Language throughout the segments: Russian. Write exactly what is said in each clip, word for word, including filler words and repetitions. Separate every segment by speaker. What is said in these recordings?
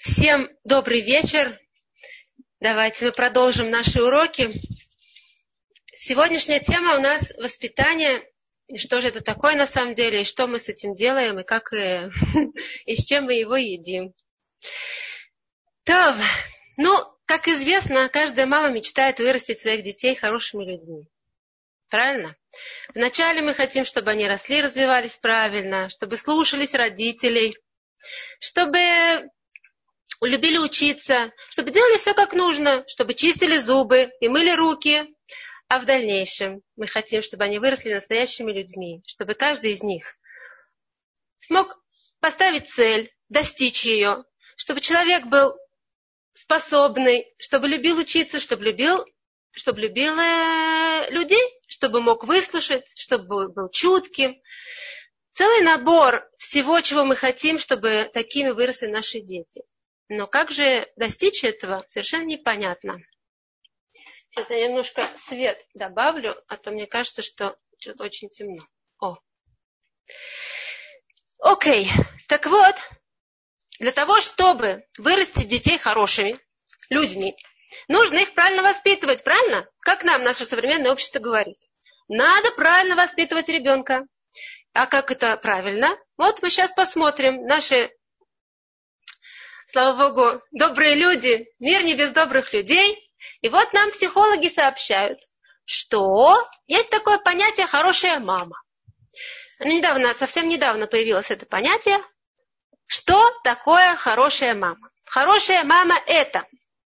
Speaker 1: Всем добрый вечер. Давайте мы продолжим наши уроки. Сегодняшняя тема у нас воспитание. И что же это такое на самом деле, и что мы с этим делаем, и как и, и с чем мы его едим. То, ну, как известно, каждая мама мечтает вырастить своих детей хорошими людьми. Правильно? Вначале мы хотим, чтобы они росли, развивались правильно, чтобы слушались родителей, чтобы любили учиться, чтобы делали все как нужно, чтобы чистили зубы и мыли руки. А в дальнейшем мы хотим, чтобы они выросли настоящими людьми, чтобы каждый из них смог поставить цель, достичь ее, чтобы человек был способный, чтобы любил учиться, чтобы любил, чтобы любил э, людей, чтобы мог выслушать, чтобы был чутким. Целый набор всего, чего мы хотим, чтобы такими выросли наши дети. Но как же достичь этого, совершенно непонятно. Сейчас я немножко свет добавлю, а то мне кажется, что что-то очень темно. О. Окей. Так вот, для того, чтобы вырастить детей хорошими людьми, нужно их правильно воспитывать, правильно? Как нам наше современное общество говорит. Надо правильно воспитывать ребенка. А как это правильно? Вот мы сейчас посмотрим. Наши, слава Богу, добрые люди, мир не без добрых людей. И вот нам психологи сообщают, что есть такое понятие «хорошая мама». Недавно, совсем недавно появилось это понятие. Что такое хорошая мама? Хорошая мама – это...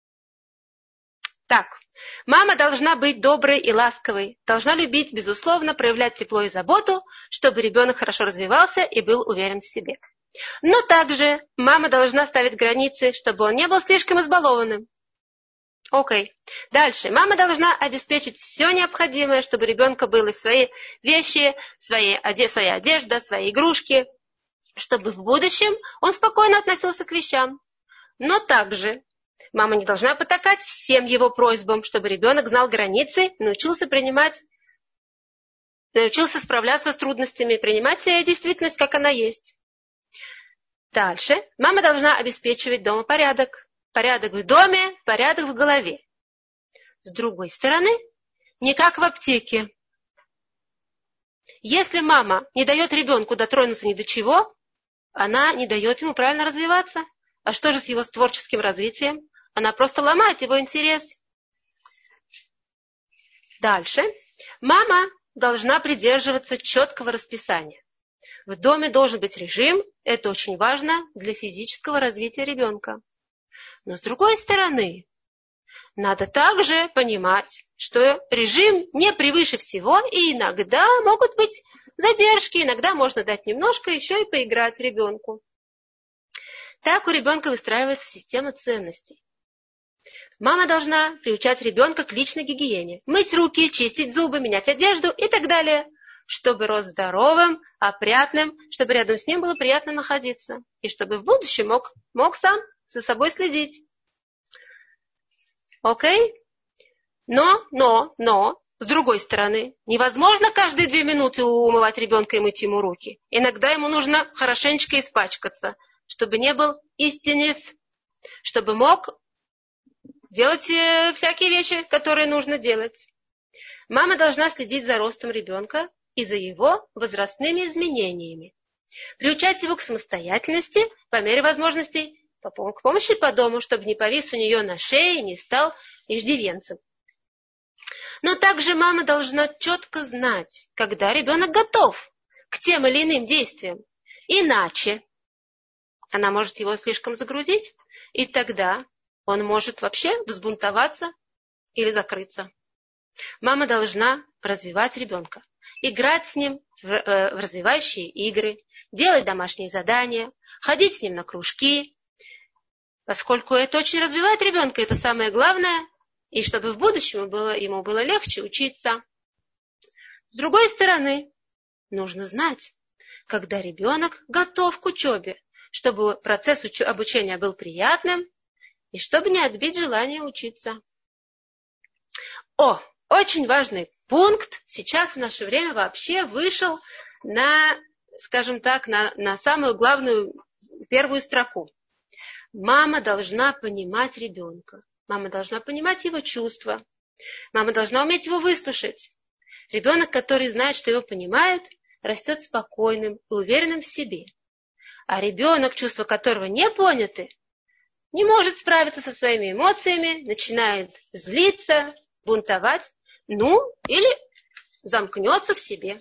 Speaker 1: Так, мама должна быть доброй и ласковой, должна любить, безусловно, проявлять тепло и заботу, чтобы ребенок хорошо развивался и был уверен в себе. Но также мама должна ставить границы, чтобы он не был слишком избалованным. Окей. Дальше. Мама должна обеспечить все необходимое, чтобы у ребенка были свои вещи, свои, своя одежда, свои игрушки, чтобы в будущем он спокойно относился к вещам. Но также мама не должна потакать всем его просьбам, чтобы ребенок знал границы, научился принимать, научился справляться с трудностями, принимать действительность, как она есть. Дальше. Мама должна обеспечивать дома порядок. Порядок в доме, порядок в голове. С другой стороны, не как в аптеке. Если мама не дает ребенку дотронуться ни до чего, она не дает ему правильно развиваться. А что же с его творческим развитием? Она просто ломает его интерес. Дальше. Мама должна придерживаться четкого расписания. В доме должен быть режим. Это очень важно для физического развития ребенка. Но с другой стороны, надо также понимать, что режим не превыше всего, и иногда могут быть задержки, иногда можно дать немножко еще и поиграть ребенку. Так у ребенка выстраивается система ценностей. Мама должна приучать ребенка к личной гигиене, мыть руки, чистить зубы, менять одежду и так далее, чтобы рос здоровым, опрятным, чтобы рядом с ним было приятно находиться, и чтобы в будущем мог, мог сам за собой следить. Окей? Но, но, но, с другой стороны, невозможно каждые две минуты умывать ребенка и мыть ему руки. Иногда ему нужно хорошенечко испачкаться, чтобы не был истинец, чтобы мог делать всякие вещи, которые нужно делать. Мама должна следить за ростом ребенка и за его возрастными изменениями. Приучать его к самостоятельности по мере возможностей, к помощи по дому, чтобы не повис у нее на шее и не стал иждивенцем. Но также мама должна четко знать, когда ребенок готов к тем или иным действиям. Иначе она может его слишком загрузить, и тогда он может вообще взбунтоваться или закрыться. Мама должна развивать ребенка, играть с ним в, э, в развивающие игры, делать домашние задания, ходить с ним на кружки, поскольку это очень развивает ребенка, это самое главное, и чтобы в будущем было, ему было легче учиться. С другой стороны, нужно знать, когда ребенок готов к учебе, чтобы процесс уч- обучения был приятным, и чтобы не отбить желание учиться. О, очень важный пункт сейчас в наше время вообще вышел на, скажем так, на, на самую главную первую строку. Мама должна понимать ребенка. Мама должна понимать его чувства. Мама должна уметь его выслушать. Ребенок, который знает, что его понимают, растет спокойным и уверенным в себе. А ребенок, чувства которого не поняты, не может справиться со своими эмоциями, начинает злиться, бунтовать, ну, или замкнется в себе.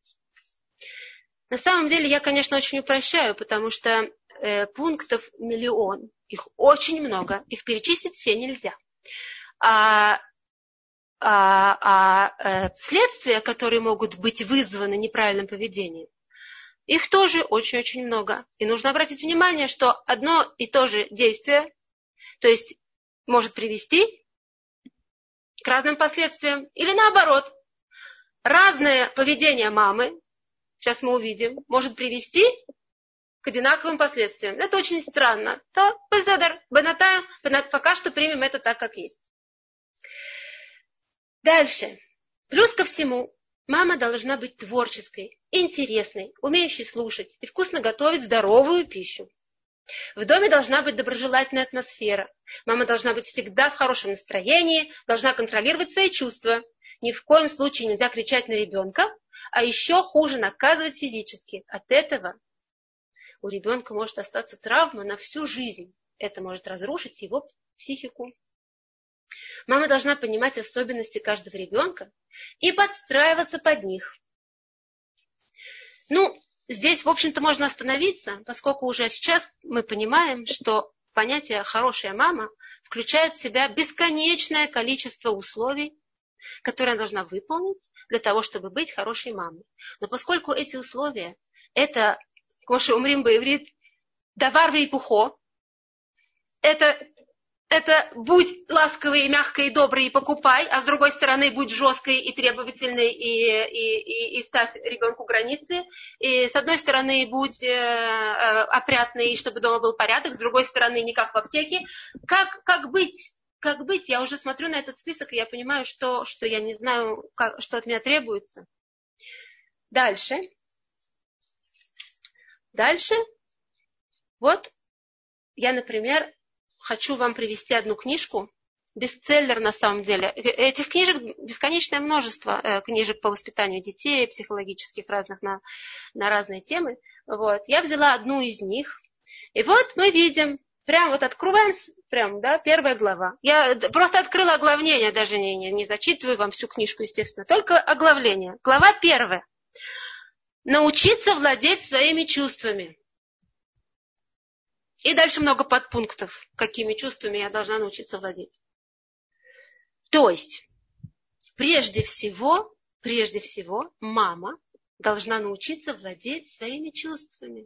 Speaker 1: На самом деле, я, конечно, очень упрощаю, потому что э, пунктов миллион, их очень много, их перечислить все нельзя. А, а, а э, следствия, которые могут быть вызваны неправильным поведением, их тоже очень-очень много. И нужно обратить внимание, что одно и то же действие, то есть может привести к разным последствиям. Или наоборот, разное поведение мамы, сейчас мы увидим, может привести к одинаковым последствиям. Это очень странно. То безадар, бенатаем, пока что примем это так, как есть. Дальше. Плюс ко всему, мама должна быть творческой, интересной, умеющей слушать и вкусно готовить здоровую пищу. В доме должна быть доброжелательная атмосфера. Мама должна быть всегда в хорошем настроении, должна контролировать свои чувства. Ни в коем случае нельзя кричать на ребенка, а еще хуже наказывать физически. От этого у ребенка может остаться травма на всю жизнь. Это может разрушить его психику. Мама должна понимать особенности каждого ребенка и подстраиваться под них. Ну, здесь, в общем-то, можно остановиться, поскольку уже сейчас мы понимаем, что понятие «хорошая мама» включает в себя бесконечное количество условий, которые она должна выполнить для того, чтобы быть хорошей мамой. Но поскольку эти условия – это, коша умрим баиврит, давар вейпухо, это, это будь ласковой, мягкой и доброй и покупай, а с другой стороны будь жесткой и требовательной и, и, и, и ставь ребенку границы. И с одной стороны будь э, э, опрятной, чтобы дома был порядок, с другой стороны не как в аптеке. Как, как быть? Как быть? Я уже смотрю на этот список, и я понимаю, что, что я не знаю, как, что от меня требуется. Дальше. Дальше. Вот я, например, хочу вам привести одну книжку. Бестселлер на самом деле. Этих книжек бесконечное множество. Э, книжек по воспитанию детей, психологических разных на, на разные темы. Вот. Я взяла одну из них. И вот мы видим. Прям вот открываем, прям, да, первая глава. Я просто открыла оглавление, даже не, не, не зачитываю вам всю книжку, естественно, только оглавление. Глава первая. Научиться владеть своими чувствами. И дальше много подпунктов, какими чувствами я должна научиться владеть. То есть, прежде всего, прежде всего, мама должна научиться владеть своими чувствами.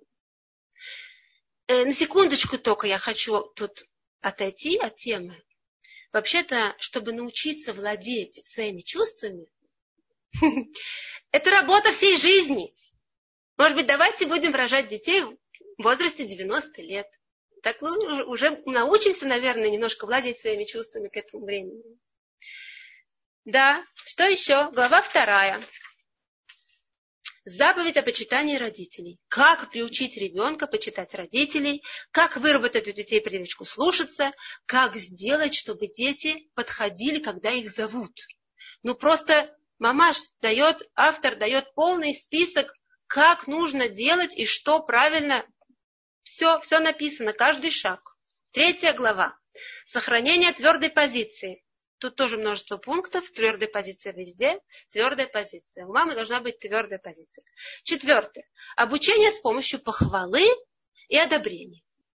Speaker 1: На секундочку только я хочу тут отойти от темы. Вообще-то, чтобы научиться владеть своими чувствами, это работа всей жизни. Может быть, давайте будем рожать детей в возрасте девяноста лет. Так мы уже научимся, наверное, немножко владеть своими чувствами к этому времени. Да, что еще? Глава вторая. Заповедь о почитании родителей. Как приучить ребенка почитать родителей, как выработать у детей привычку слушаться, как сделать, чтобы дети подходили, когда их зовут. Ну просто мамаш дает, автор дает полный список, как нужно делать и что правильно. Все, все написано, каждый шаг. Третья глава. Сохранение твердой позиции. Тут тоже множество пунктов. Твердая позиция везде. Твердая позиция. У мамы должна быть твердая позиция. Четвертое. Обучение с помощью похвалы и одобрения.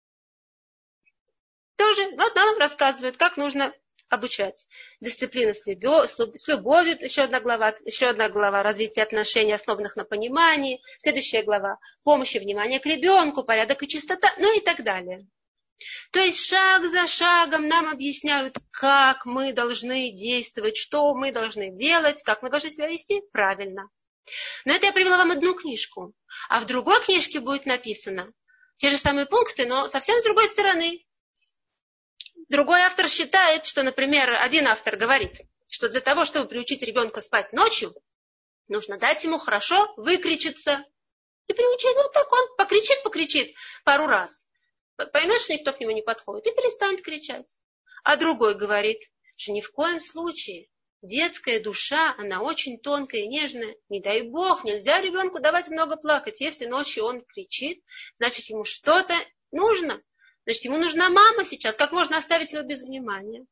Speaker 1: Тоже вот нам рассказывают, как нужно обучать. Дисциплина с любовью. Еще одна глава. Еще одна глава. Развитие отношений, основанных на понимании. Следующая глава. Помощь и внимание к ребенку. Порядок и чистота. Ну и так далее. То есть шаг за шагом нам объясняют, как мы должны действовать, что мы должны делать, как мы должны себя вести правильно. Но это я привела вам одну книжку. А в другой книжке будет написано те же самые пункты, но совсем с другой стороны. Другой автор считает, что, например, один автор говорит, что для того, чтобы приучить ребенка спать ночью, нужно дать ему хорошо выкричиться. И приучить, ну так он покричит, покричит пару раз. поймет, что никто к нему не подходит, и перестанет кричать. А другой говорит, что ни в коем случае детская душа, она очень тонкая и нежная. Не дай бог, нельзя ребенку давать много плакать. Если ночью он кричит, значит, ему что-то нужно. Значит, ему нужна мама сейчас. Как можно оставить его без внимания?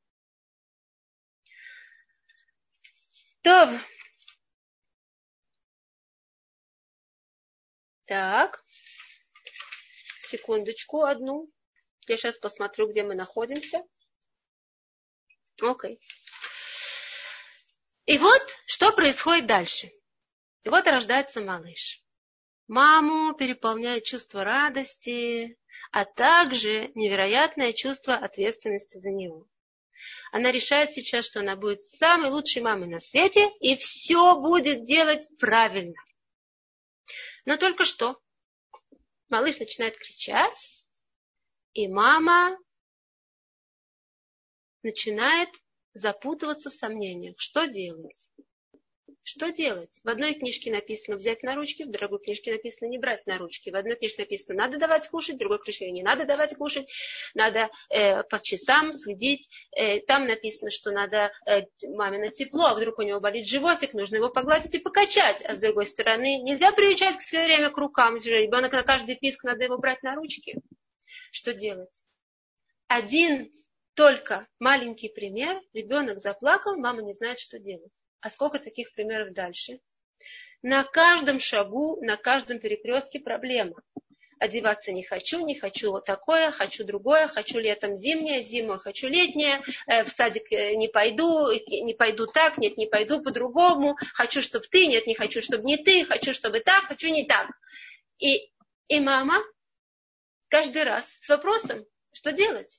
Speaker 1: То. Так. Секундочку одну. Я сейчас посмотрю, где мы находимся. Окей. И вот, что происходит дальше. И вот рождается малыш. Маму переполняет чувство радости, а также невероятное чувство ответственности за него. Она решает сейчас, что она будет самой лучшей мамой на свете и все будет делать правильно. Но только что малыш начинает кричать, и мама начинает запутываться в сомнениях. Что делать? Что делать? В одной книжке написано взять на ручки, в другой книжке написано не брать на ручки. В одной книжке написано надо давать кушать, в другой книжке не надо давать кушать, надо э, по часам следить. Э, там написано, что надо э, мамино тепло, а вдруг у него болит животик, нужно его погладить и покачать. А с другой стороны, нельзя приучать все время к рукам. Ребенок на каждый писк надо его брать на ручки. Что делать? Один только маленький пример. Ребенок заплакал, мама не знает, что делать. А сколько таких примеров дальше? На каждом шагу, на каждом перекрестке проблема. Одеваться не хочу, не хочу вот такое, хочу другое, хочу летом зимнее, зимой хочу летнее, в садик не пойду, не пойду так, нет, не пойду по-другому, хочу, чтобы ты, нет, не хочу, чтобы не ты, хочу, чтобы так, хочу не так. И, и мама каждый раз с вопросом, что делать?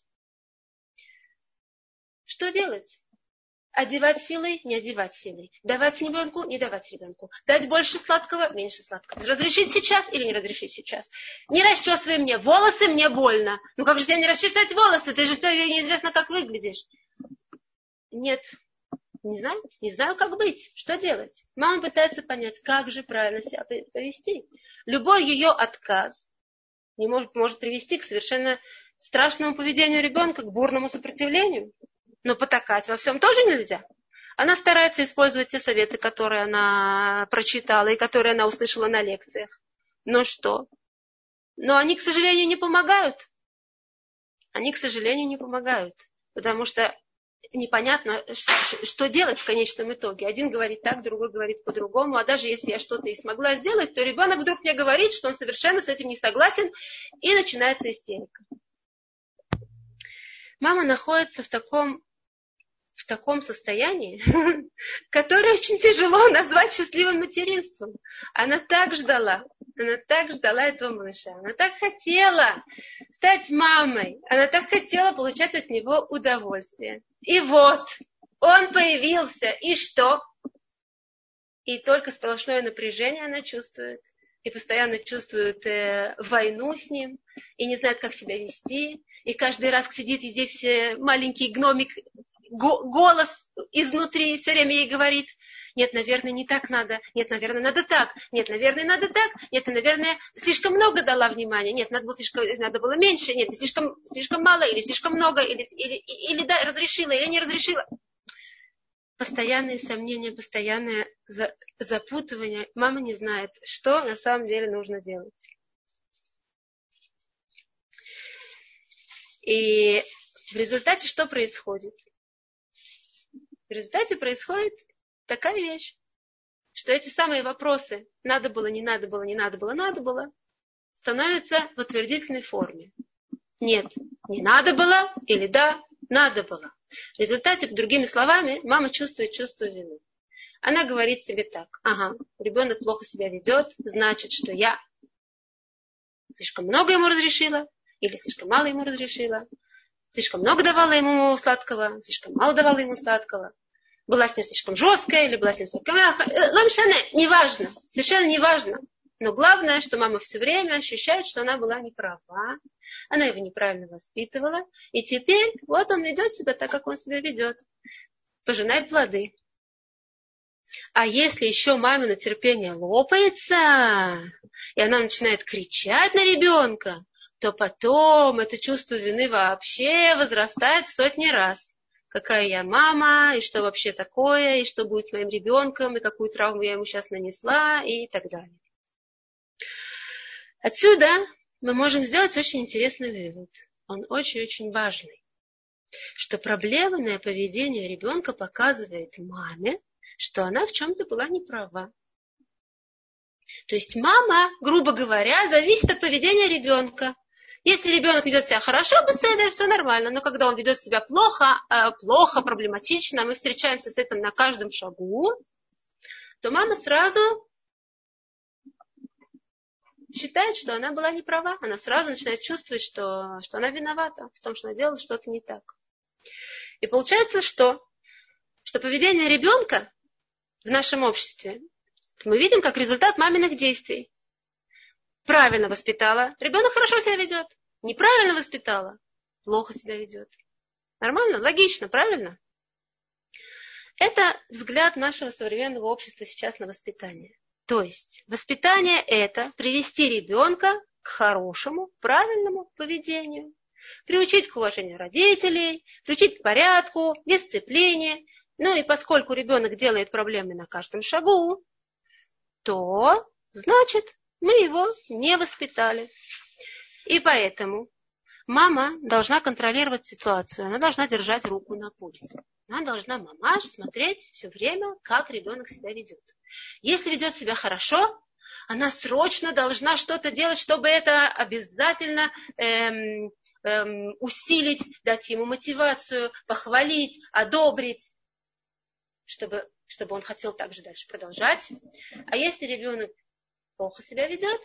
Speaker 1: Что делать? Одевать силой, не одевать силой. Давать ребенку, не давать ребенку. Дать больше сладкого, меньше сладкого. Разрешить сейчас или не разрешить сейчас. Не расчесывай мне волосы, мне больно. Ну как же тебе не расчесать волосы? Ты же неизвестно, как выглядишь. Нет, не знаю, не знаю, как быть. Что делать? Мама пытается понять, как же правильно себя повести. Любой ее отказ не может, может привести к совершенно страшному поведению ребенка, к бурному сопротивлению. Но потакать во всем тоже нельзя. Она старается использовать те советы, которые она прочитала и которые она услышала на лекциях. Но что? Но они, к сожалению, не помогают. Они, к сожалению, не помогают. Потому что непонятно, что делать в конечном итоге. Один говорит так, другой говорит по-другому. А даже если я что-то и смогла сделать, то ребенок вдруг мне говорит, что он совершенно с этим не согласен, и начинается истерика. Мама находится в таком в таком состоянии, которое очень тяжело назвать счастливым материнством. Она так ждала, она так ждала этого малыша, она так хотела стать мамой, она так хотела получать от него удовольствие. И вот, он появился, и что? И только сплошное напряжение она чувствует, и постоянно чувствует э, войну с ним, и не знает, как себя вести, и каждый раз сидит, и здесь э, маленький гномик, голос изнутри все время ей говорит, нет, наверное, не так надо, нет, наверное, надо так, нет, наверное, надо так, нет, наверное, слишком много дала внимания, нет, надо было, слишком, надо было меньше, нет, слишком, слишком мало, или слишком много, или, или, или да, разрешила, или не разрешила. Постоянные сомнения, постоянное запутывание. Мама не знает, что на самом деле нужно делать. И в результате что происходит? В результате происходит такая вещь, что эти самые вопросы надо было, не надо было, не надо было, надо было, становятся в утвердительной форме. Нет, не надо было, или да, надо было. В результате, другими словами, мама чувствует чувство вины. Она говорит себе так, ага, ребенок плохо себя ведет, значит, что я слишком много ему разрешила, или слишком мало ему разрешила, слишком много давала ему сладкого, слишком мало давала ему сладкого, была с ним слишком жесткая, или была с ним слишком мягкая. Ламшане, неважно, совершенно неважно. Но главное, что мама все время ощущает, что она была неправа, она его неправильно воспитывала, и теперь вот он ведет себя так, как он себя ведет. Пожинай плоды. А если еще мамино терпение лопается, и она начинает кричать на ребенка, то потом это чувство вины вообще возрастает в сотни раз. Какая я мама, и что вообще такое, и что будет с моим ребенком, и какую травму я ему сейчас нанесла, и так далее. Отсюда мы можем сделать очень интересный вывод. Он очень-очень важный. Что проблемное поведение ребенка показывает маме, что она в чем-то была неправа. То есть мама, грубо говоря, зависит от поведения ребенка. Если ребенок ведет себя хорошо, беседа, все нормально. Но когда он ведет себя плохо, плохо, проблематично, мы встречаемся с этим на каждом шагу, то мама сразу считает, что она была неправа. Она сразу начинает чувствовать, что, что она виновата в том, что она делала что-то не так. И получается, что, что поведение ребенка в нашем обществе мы видим как результат маминых действий. Правильно воспитала, ребенок хорошо себя ведет. Неправильно воспитала, плохо себя ведет. Нормально? Логично, правильно? Это взгляд нашего современного общества сейчас на воспитание. То есть воспитание – это привести ребенка к хорошему, правильному поведению. Приучить к уважению родителей, приучить к порядку, дисциплине. Ну и поскольку ребенок делает проблемы на каждом шагу, то, значит, мы его не воспитали. И поэтому мама должна контролировать ситуацию, она должна держать руку на пульсе. Она должна, мамаш, смотреть все время, как ребенок себя ведет. Если ведет себя хорошо, она срочно должна что-то делать, чтобы это обязательно эм, эм, усилить, дать ему мотивацию, похвалить, одобрить, чтобы, чтобы он хотел также дальше продолжать. А если ребенок плохо себя ведет,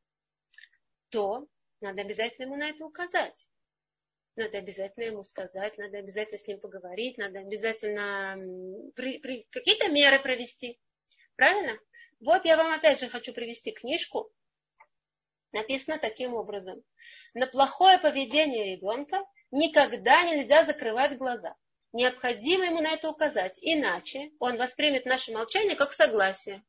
Speaker 1: то надо обязательно ему на это указать. Надо обязательно ему сказать, надо обязательно с ним поговорить, надо обязательно при, при, какие-то меры провести. Правильно? Вот я вам опять же хочу привести книжку. Написано таким образом. На плохое поведение ребенка никогда нельзя закрывать глаза. Необходимо ему на это указать. Иначе он воспримет наше молчание как согласие.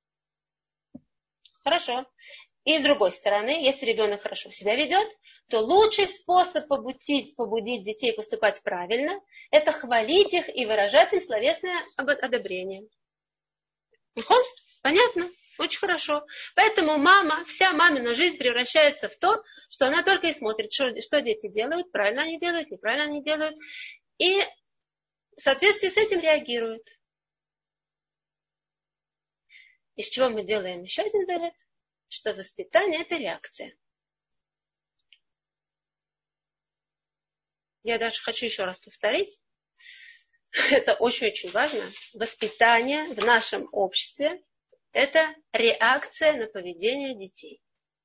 Speaker 1: Хорошо. И с другой стороны, если ребенок хорошо себя ведет, то лучший способ побудить, побудить детей поступать правильно – это хвалить их и выражать им словесное одобрение. Понятно? Очень хорошо. Поэтому мама, вся мамина жизнь превращается в то, что она только и смотрит, что, что дети делают, правильно они делают, неправильно они делают. И в соответствии с этим реагирует. Из чего мы делаем еще один вывод? Что воспитание – это реакция. Я даже хочу еще раз повторить. Это очень-очень важно. Воспитание в нашем обществе – это реакция на поведение детей.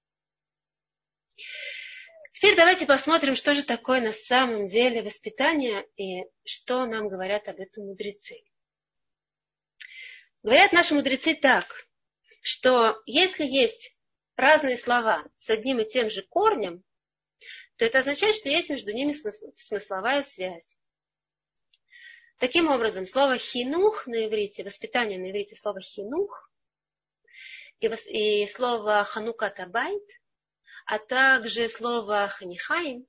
Speaker 1: Теперь давайте посмотрим, что же такое на самом деле воспитание и что нам говорят об этом мудрецы. Говорят наши мудрецы так, что если есть разные слова с одним и тем же корнем, то это означает, что есть между ними смысловая связь. Таким образом, слово хинух на иврите, воспитание на иврите, слово хинух, и, и слово ханукат абайт, а также слово ханихаим,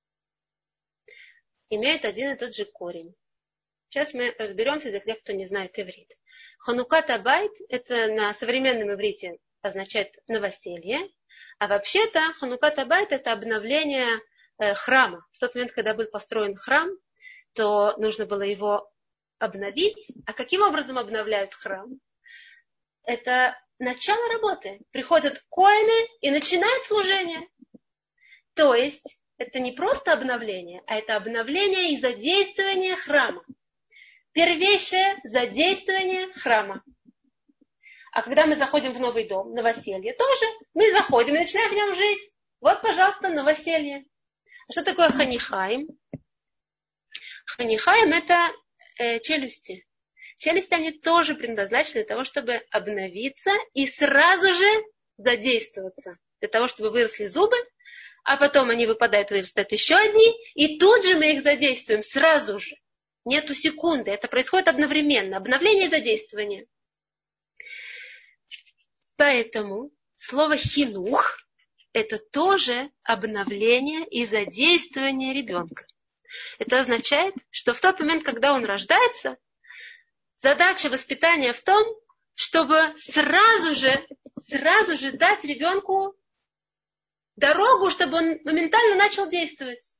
Speaker 1: имеют один и тот же корень. Сейчас мы разберемся для тех, кто не знает иврит. Ханукат абайт – это на современном иврите означает новоселье, а вообще-то ханукат абайт – это обновление э, храма. В тот момент, когда был построен храм, то нужно было его обновить. А каким образом обновляют храм? Это начало работы. Приходят коэны и начинают служение. То есть это не просто обновление, а это обновление и задействование храма. Первейшее задействование храма. А когда мы заходим в новый дом, новоселье, тоже мы заходим и начинаем в нем жить. Вот, пожалуйста, новоселье. А что такое ханихаим? Ханихаим – это э, челюсти. Челюсти, они тоже предназначены для того, чтобы обновиться и сразу же задействоваться. Для того, чтобы выросли зубы, а потом они выпадают, вырастают еще одни, и тут же мы их задействуем сразу же. Нету секунды. Это происходит одновременно. Обновление и задействование. Поэтому слово хинух это тоже обновление и задействование ребенка. Это означает, что в тот момент, когда он рождается, задача воспитания в том, чтобы сразу же, сразу же дать ребенку дорогу, чтобы он моментально начал действовать.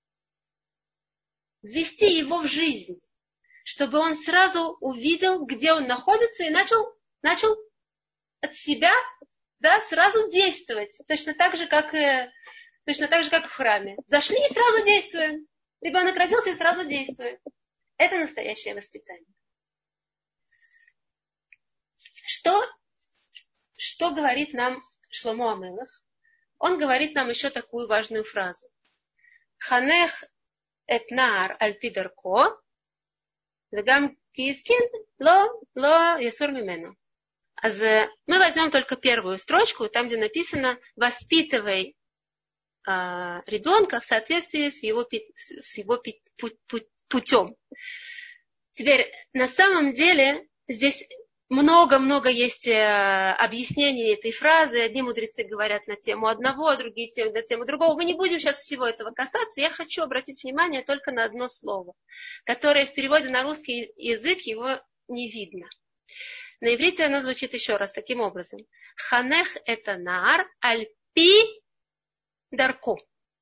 Speaker 1: Ввести его в жизнь, чтобы он сразу увидел, где он находится, и начал, начал от себя, да, сразу действовать. Точно так же, как, точно так же, как в храме. Зашли и сразу действуем. Ребенок родился и сразу действуем. Это настоящее воспитание. Что, что говорит нам Шломо ха-Мелех? Он говорит нам еще такую важную фразу. Ханех эт нар аль пи дарко, вегам ки изкин ло ло ясур мимену. Мы возьмем только первую строчку, там, где написано «воспитывай э, ребенка в соответствии с его, с его путем». Теперь, на самом деле, здесь много-много есть объяснений этой фразы. Одни мудрецы говорят на тему одного, другие на тему другого. Мы не будем сейчас всего этого касаться. Я хочу обратить внимание только на одно слово, которое в переводе на русский язык его не видно. На иврите оно звучит еще раз таким образом. Ханех это нар аль-пи дарко.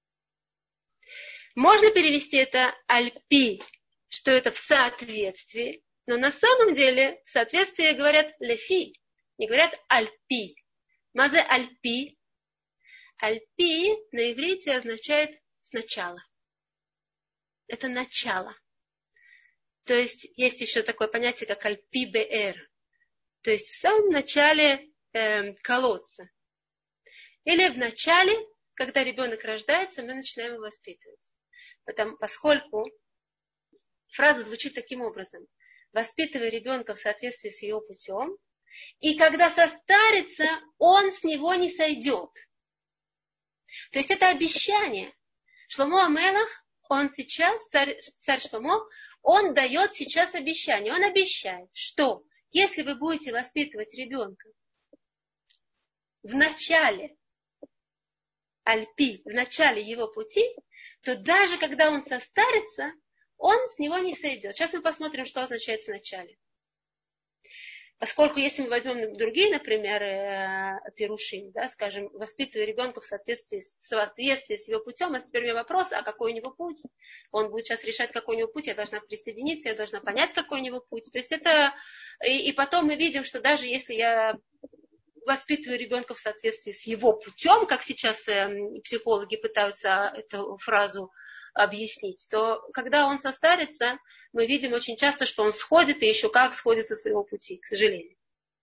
Speaker 1: Можно перевести это аль-пи, что это в соответствии, но на самом деле в соответствии говорят лефи, не говорят аль-пи. Мазе аль-пи. Аль-пи на иврите означает сначала. Это начало. То есть есть еще такое понятие, как аль-пи беэр. То есть в самом начале э, колодца. Или в начале, когда ребенок рождается, мы начинаем его воспитывать. Потому, поскольку фраза звучит таким образом. Воспитывай ребенка в соответствии с его путем. И когда состарится, он с него не сойдет. То есть это обещание. Шломо ха-Мелех, он сейчас, царь, царь Шломо, он дает сейчас обещание. Он обещает, что если вы будете воспитывать ребенка в начале альпи, в начале его пути, то даже когда он состарится, он с него не сойдет. Сейчас мы посмотрим, что означает в начале. Поскольку если мы возьмем другие, например, пирушим, да, скажем, воспитывая ребенка в соответствии, в соответствии с его путем, а теперь у меня вопрос, а какой у него путь? Он будет сейчас решать, какой у него путь, я должна присоединиться, я должна понять, какой у него путь. То есть это... И, и потом мы видим, что даже если я воспитываю ребенка в соответствии с его путем, как сейчас психологи пытаются эту фразу объяснить, то когда он состарится, мы видим очень часто, что он сходит, и еще как сходит со своего пути, к сожалению.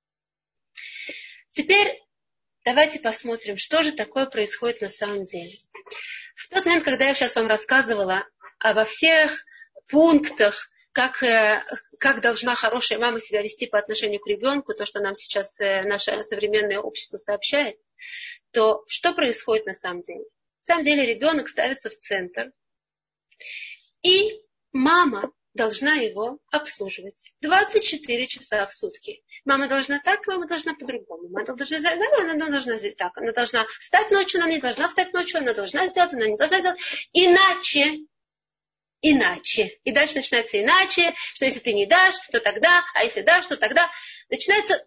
Speaker 1: Теперь давайте посмотрим, что же такое происходит на самом деле. В тот момент, когда я сейчас вам рассказывала обо всех пунктах, как, как должна хорошая мама себя вести по отношению к ребенку, то, что нам сейчас наше современное общество сообщает, то что происходит на самом деле? На самом деле ребенок ставится в центр, и мама должна его обслуживать двадцать четыре часа в сутки. Мама должна так, мама должна по-другому. Мама должна, она должна сделать так. Она должна встать ночью, она не должна встать ночью, она должна сделать, она не должна сделать. Иначе, иначе. И дальше начинается иначе, что если ты не дашь, то тогда, а если дашь, то тогда. Начинаются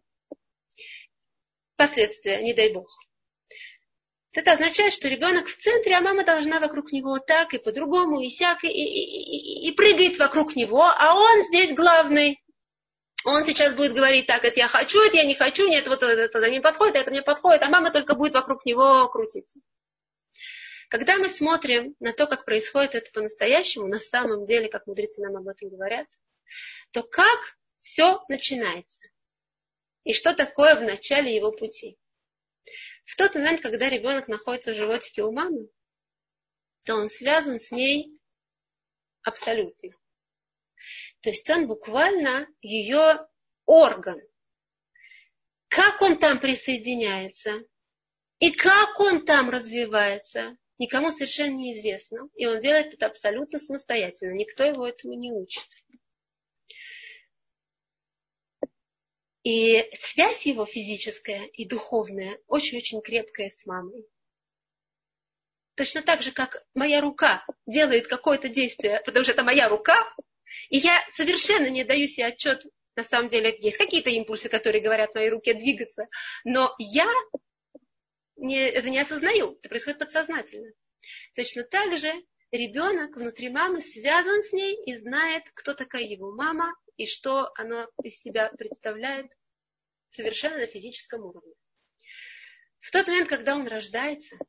Speaker 1: последствия, не дай бог. Это означает, что ребенок в центре, а мама должна вокруг него так и по-другому, и сяк, и, и, и, и прыгает вокруг него, а он здесь главный. Он сейчас будет говорить так, это я хочу, это я не хочу, нет, вот это, это мне подходит, это мне подходит, а мама только будет вокруг него крутиться. Когда мы смотрим на то, как происходит это по-настоящему, на самом деле, как мудрецы нам об этом говорят, то как все начинается? И что такое в начале его пути? В тот момент, когда ребенок находится в животике у мамы, то он связан с ней абсолютно. То есть он буквально ее орган. Как он там присоединяется и как он там развивается, никому совершенно неизвестно. И он делает это абсолютно самостоятельно. Никто его этому не учит. И связь его физическая и духовная очень-очень крепкая с мамой. Точно так же, как моя рука делает какое-то действие, потому что это моя рука, и я совершенно не даю себе отчет, на самом деле, есть какие-то импульсы, которые говорят моей руке двигаться, но я не, это не осознаю, это происходит подсознательно. Точно так же ребенок внутри мамы связан с ней и знает, кто такая его мама и что она из себя представляет совершенно на физическом уровне. В тот момент, когда он рождается,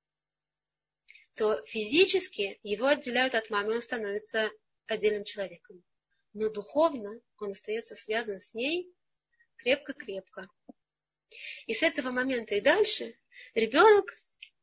Speaker 1: то физически его отделяют от мамы, он становится отдельным человеком. Но духовно он остается связан с ней крепко-крепко. И с этого момента и дальше ребенок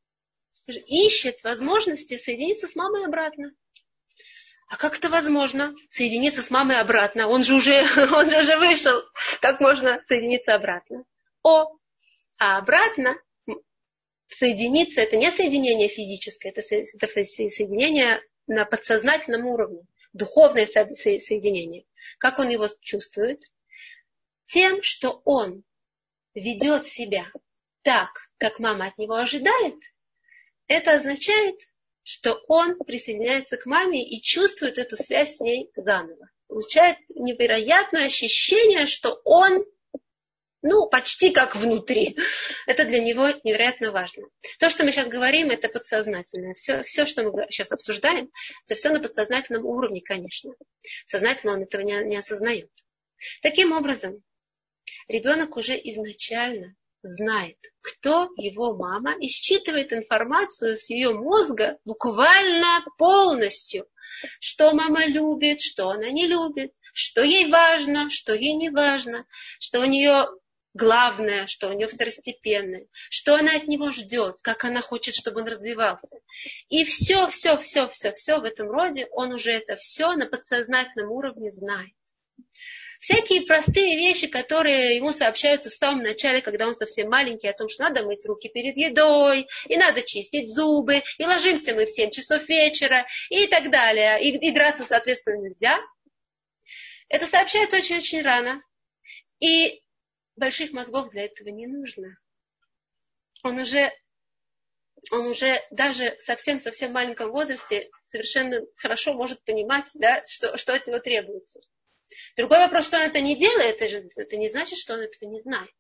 Speaker 1: ищет возможности соединиться с мамой обратно. А как это возможно? Соединиться с мамой обратно? Он же уже, он же уже вышел. Как можно соединиться обратно? О, а обратно соединиться, это не соединение физическое, это соединение на подсознательном уровне, духовное соединение. Как он его чувствует? Тем, что он ведет себя так, как мама от него ожидает, это означает, что он присоединяется к маме и чувствует эту связь с ней заново. Получает невероятное ощущение, что он Ну, почти как внутри. Это для него невероятно важно. То, что мы сейчас говорим, это подсознательное. Все, все, что мы сейчас обсуждаем, это все на подсознательном уровне, конечно. Сознательно он этого не, не осознает. Таким образом, ребенок уже изначально знает, кто его мама, и считывает информацию с ее мозга буквально полностью. Что мама любит, что она не любит, что ей важно, что ей не важно, что у нее главное, что у нее второстепенное, что она от него ждет, как она хочет, чтобы он развивался. И все, все, все, все, все в этом роде, он уже это все на подсознательном уровне знает. Всякие простые вещи, которые ему сообщаются в самом начале, когда он совсем маленький, о том, что надо мыть руки перед едой, и надо чистить зубы, и ложимся мы в семь часов вечера, и так далее, и, и драться, соответственно, нельзя. Это сообщается очень-очень рано. И больших мозгов для этого не нужно. Он уже, он уже даже в совсем-совсем маленьком возрасте совершенно хорошо может понимать, да, что, что от него требуется. Другой вопрос, что он это не делает, это, это не значит, что он этого не знает.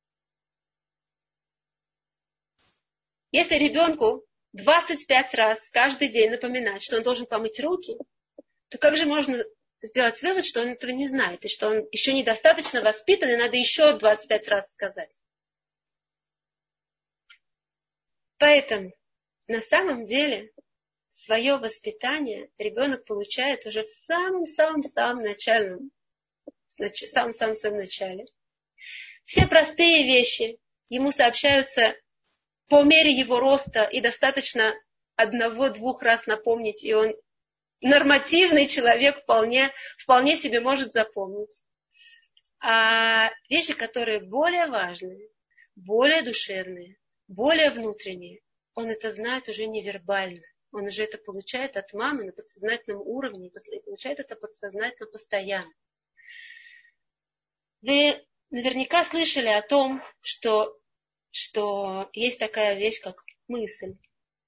Speaker 1: Если ребенку двадцать пять раз каждый день напоминать, что он должен помыть руки, то как же можно сделать вывод, что он этого не знает, и что он еще недостаточно воспитан, и надо еще двадцать пять раз сказать. Поэтому на самом деле свое воспитание ребенок получает уже в самом-самом-самом начальном, в самом-самом своем начале. Все простые вещи ему сообщаются по мере его роста, и достаточно одного-двух раз напомнить, и он нормативный человек вполне, вполне себе может запомнить. А вещи, которые более важные, более душевные, более внутренние, он это знает уже невербально. Он уже это получает от мамы на подсознательном уровне, и получает это подсознательно постоянно. Вы наверняка слышали о том, что, что есть такая вещь, как мысль.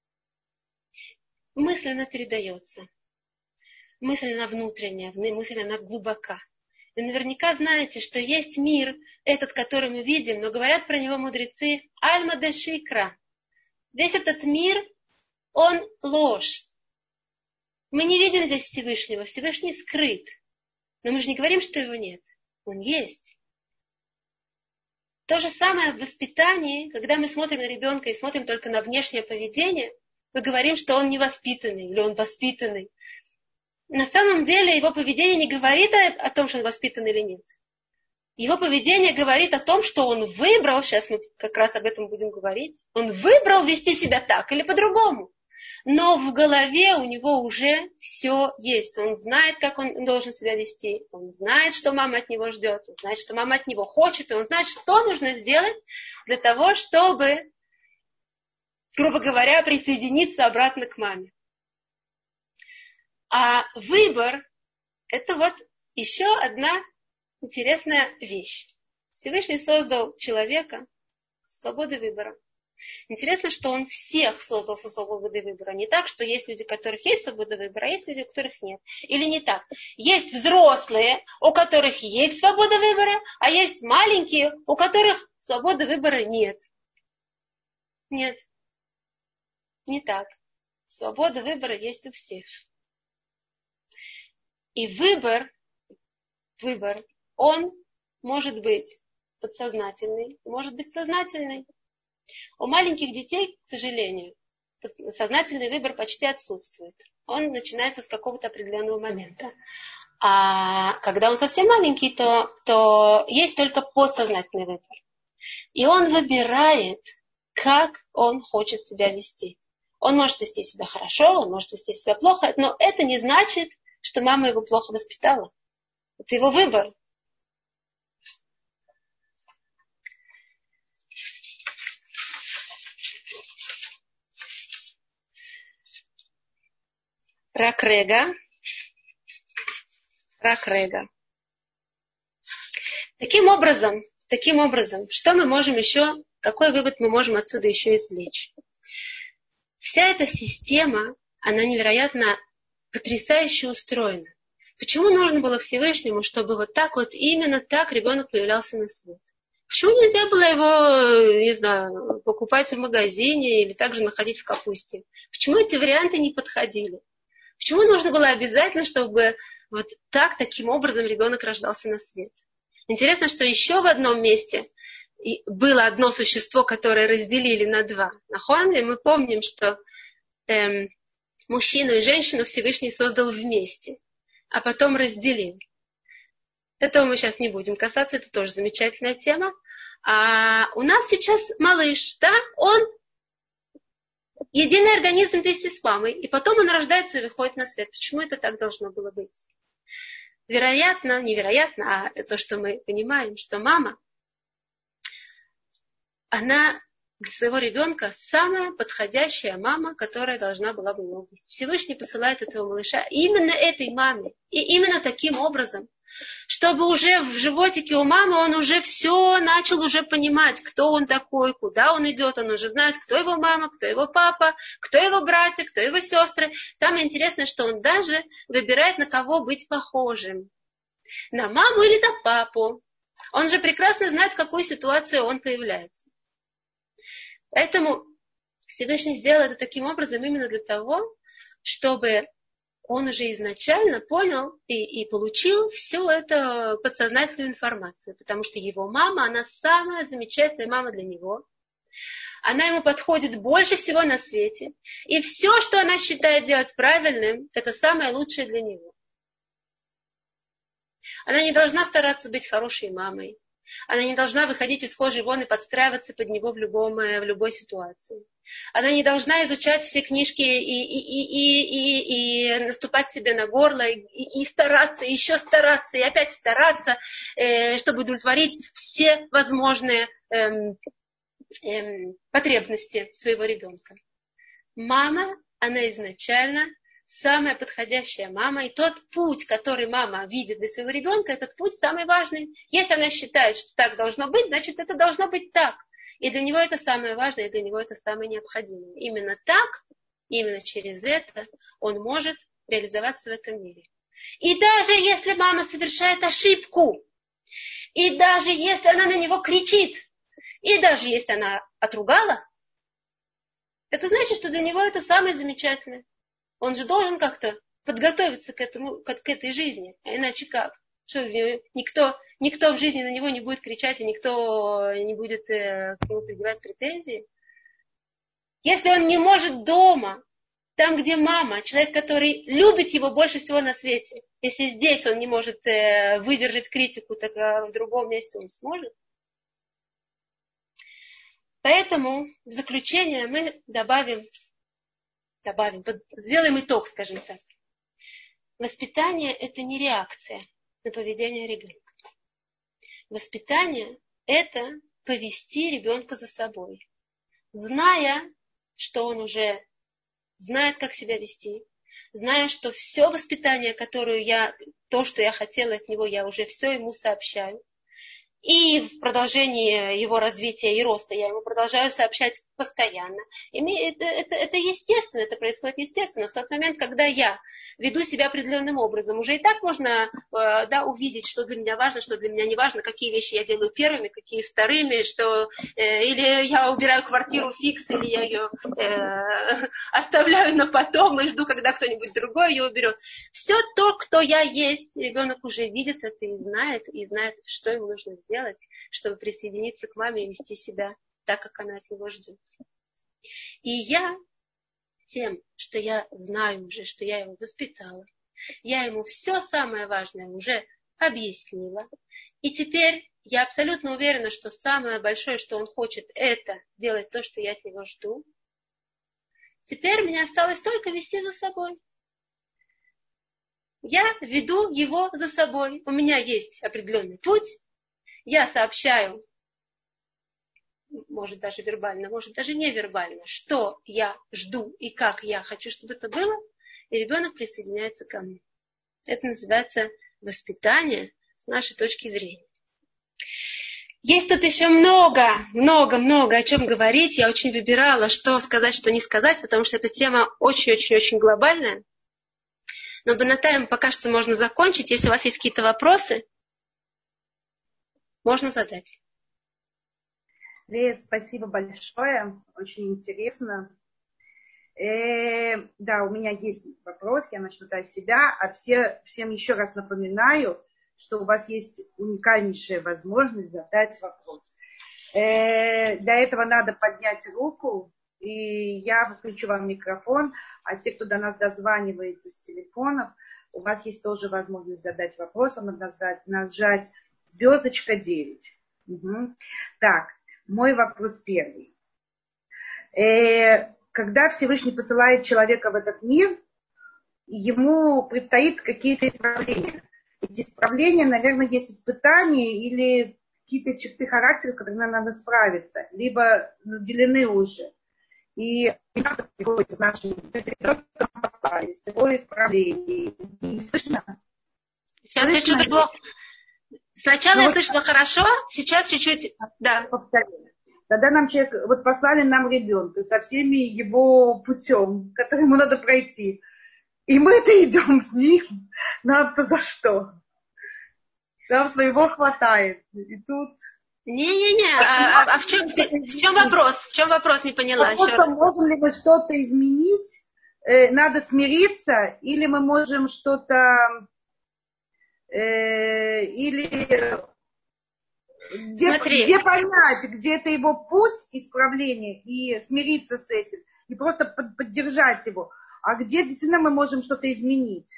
Speaker 1: Мысль, она передается. Мысль, она внутренняя, мысль, она глубока. Вы наверняка знаете, что есть мир, этот, который мы видим, но говорят про него мудрецы «Альма де Шикра». Весь этот мир, он ложь. Мы не видим здесь Всевышнего, Всевышний скрыт. Но мы же не говорим, что его нет. Он есть. То же самое в воспитании, когда мы смотрим на ребенка и смотрим только на внешнее поведение, мы говорим, что он невоспитанный или он воспитанный. На самом деле его поведение не говорит о, о том, что он воспитан или нет. Его поведение говорит о том, что он выбрал, сейчас мы как раз об этом будем говорить, он выбрал вести себя так или по-другому. Но в голове у него уже все есть. Он знает, как он должен себя вести. Он знает, что мама от него ждет. Он знает, что мама от него хочет. И он знает, что нужно сделать для того, чтобы, грубо говоря, присоединиться обратно к маме. А выбор – это вот еще одна интересная вещь. Всевышний создал человека с свободой выбора. Интересно, что он всех создал со свободой выбора. Не так, что есть люди, у которых есть свобода выбора, а есть люди, у которых нет. Или не так. Есть взрослые, у которых есть свобода выбора, а есть маленькие, у которых свободы выбора нет. Нет. Не так. Свобода выбора есть у всех. И выбор, выбор, он может быть подсознательный, может быть сознательный. У маленьких детей, к сожалению, сознательный выбор почти отсутствует. Он начинается с какого-то определенного момента. А когда он совсем маленький, то, то есть только подсознательный выбор. И он выбирает, как он хочет себя вести. Он может вести себя хорошо, он может вести себя плохо, но это не значит, что мама его плохо воспитала. Это его выбор. Ракрега. Ракрега. Таким образом, таким образом, что мы можем еще, какой вывод мы можем отсюда еще извлечь? Вся эта система, она невероятно потрясающе устроена. Почему нужно было Всевышнему, чтобы вот так вот, именно так ребенок появлялся на свет? Почему нельзя было его, не знаю, покупать в магазине или также находить в капусте? Почему эти варианты не подходили? Почему нужно было обязательно, чтобы вот так, таким образом ребенок рождался на свет? Интересно, что еще в одном месте было одно существо, которое разделили на два. И мы помним, что эм, мужчину и женщину Всевышний создал вместе, а потом разделил. Этого мы сейчас не будем касаться, это тоже замечательная тема. А у нас сейчас малыш, да, он единый организм вместе с мамой, и потом он рождается и выходит на свет. Почему это так должно было быть? Вероятно, невероятно, а это то, что мы понимаем, что мама, она для своего ребенка самая подходящая мама, которая должна была бы его быть. Всевышний посылает этого малыша именно этой маме, и именно таким образом, чтобы уже в животике у мамы он уже все начал уже понимать, кто он такой, куда он идет, он уже знает, кто его мама, кто его папа, кто его братья, кто его сестры. Самое интересное, что он даже выбирает, на кого быть похожим. На маму или на папу. Он же прекрасно знает, в какой ситуации он появляется. Поэтому Всевышний сделал это таким образом именно для того, чтобы он уже изначально понял и, и получил всю эту подсознательную информацию. Потому что его мама, она самая замечательная мама для него. Она ему подходит больше всего на свете. И все, что она считает делать правильным, это самое лучшее для него. Она не должна стараться быть хорошей мамой. Она не должна выходить из кожи вон и подстраиваться под него в, любом, в любой ситуации. Она не должна изучать все книжки и, и, и, и, и наступать себе на горло, и, и стараться, и еще стараться, и опять стараться, э, чтобы удовлетворить все возможные эм, эм, потребности своего ребенка. Мама, она изначально самая подходящая мама, и тот путь, который мама видит для своего ребенка, этот путь самый важный. Если она считает, что так должно быть, значит, это должно быть так. И для него это самое важное, и для него это самое необходимое. Именно так, именно через это он может реализоваться в этом мире. И даже если мама совершает ошибку, и даже если она на него кричит, и даже если она отругала, это значит, что для него это самое замечательное. Он же должен как-то подготовиться к, этому, к этой жизни. А иначе как? Что никто, никто в жизни на него не будет кричать, и никто не будет э, к нему предъявлять претензии. Если он не может дома, там, где мама, человек, который любит его больше всего на свете, если здесь он не может э, выдержать критику, так а в другом месте он сможет. Поэтому в заключение мы добавим, добавим, сделаем итог, скажем так. Воспитание – это не реакция на поведение ребенка. Воспитание – это повести ребенка за собой, зная, что он уже знает, как себя вести, зная, что все воспитание, которое я, то, что я хотела от него, я уже все ему сообщаю. И в продолжении его развития и роста я ему продолжаю сообщать постоянно. И это, это, это естественно, это происходит естественно. В тот момент, когда я веду себя определенным образом, уже и так можно да, увидеть, что для меня важно, что для меня не важно, какие вещи я делаю первыми, какие вторыми, что э, или я убираю квартиру фикс, или я ее э, оставляю на потом и жду, когда кто-нибудь другой ее уберет. Все то, кто я есть, ребенок уже видит это и знает, и знает, что ему нужно сделать, чтобы присоединиться к маме и вести себя так, как она от него ждет. И я тем, что я знаю уже, что я его воспитала, я ему все самое важное уже объяснила. И теперь я абсолютно уверена, что самое большое, что он хочет, это делать то, что я от него жду. Теперь мне осталось только вести за собой. Я веду его за собой. У меня есть определенный путь. Я сообщаю, может даже вербально, может даже невербально, что я жду и как я хочу, чтобы это было, и ребенок присоединяется ко мне. Это называется воспитание с нашей точки зрения. Есть тут еще много, много, много о чем говорить. Я очень выбирала, что сказать, что не сказать, потому что эта тема очень-очень-очень глобальная. Но бинатаем пока что можно закончить. Если у вас есть какие-то вопросы, можно задать.
Speaker 2: Лея, спасибо большое. Очень интересно. Э, да, у меня есть вопрос. Я начну от себя. А все, всем еще раз напоминаю, что у вас есть уникальнейшая возможность задать вопрос. Э, для этого надо поднять руку, и я включу вам микрофон. А те, кто до нас дозванивается с телефонов, у вас есть тоже возможность задать вопрос. Вам надо нажать, нажать звездочка девять. Угу. Так, мой вопрос первый. Э, когда Всевышний посылает человека в этот мир, ему предстоит какие-то исправления. Эти исправления, наверное, есть испытания или какие-то черты характера, с которыми надо справиться, либо наделены уже. И приходится с нашим посланием, с его исправлением. Не слышно?
Speaker 1: Сейчас слышно? Я что-то плохо. Сначала ну, я слышала хорошо, сейчас чуть-чуть, да.
Speaker 2: Повторяю. Когда нам человек, вот послали нам ребенка со всеми его путем, который ему надо пройти, и мы это идем с ним, нам-то за что? Нам своего хватает. И тут...
Speaker 1: Не-не-не, а, а, а в, чем, в чем вопрос? В чем вопрос, не поняла.
Speaker 2: Просто можем ли мы что-то изменить, э, надо смириться, или мы можем что-то... Э, или где, где понять, где это его путь исправления и смириться с этим, и просто под, поддержать его, а где действительно мы можем что-то изменить.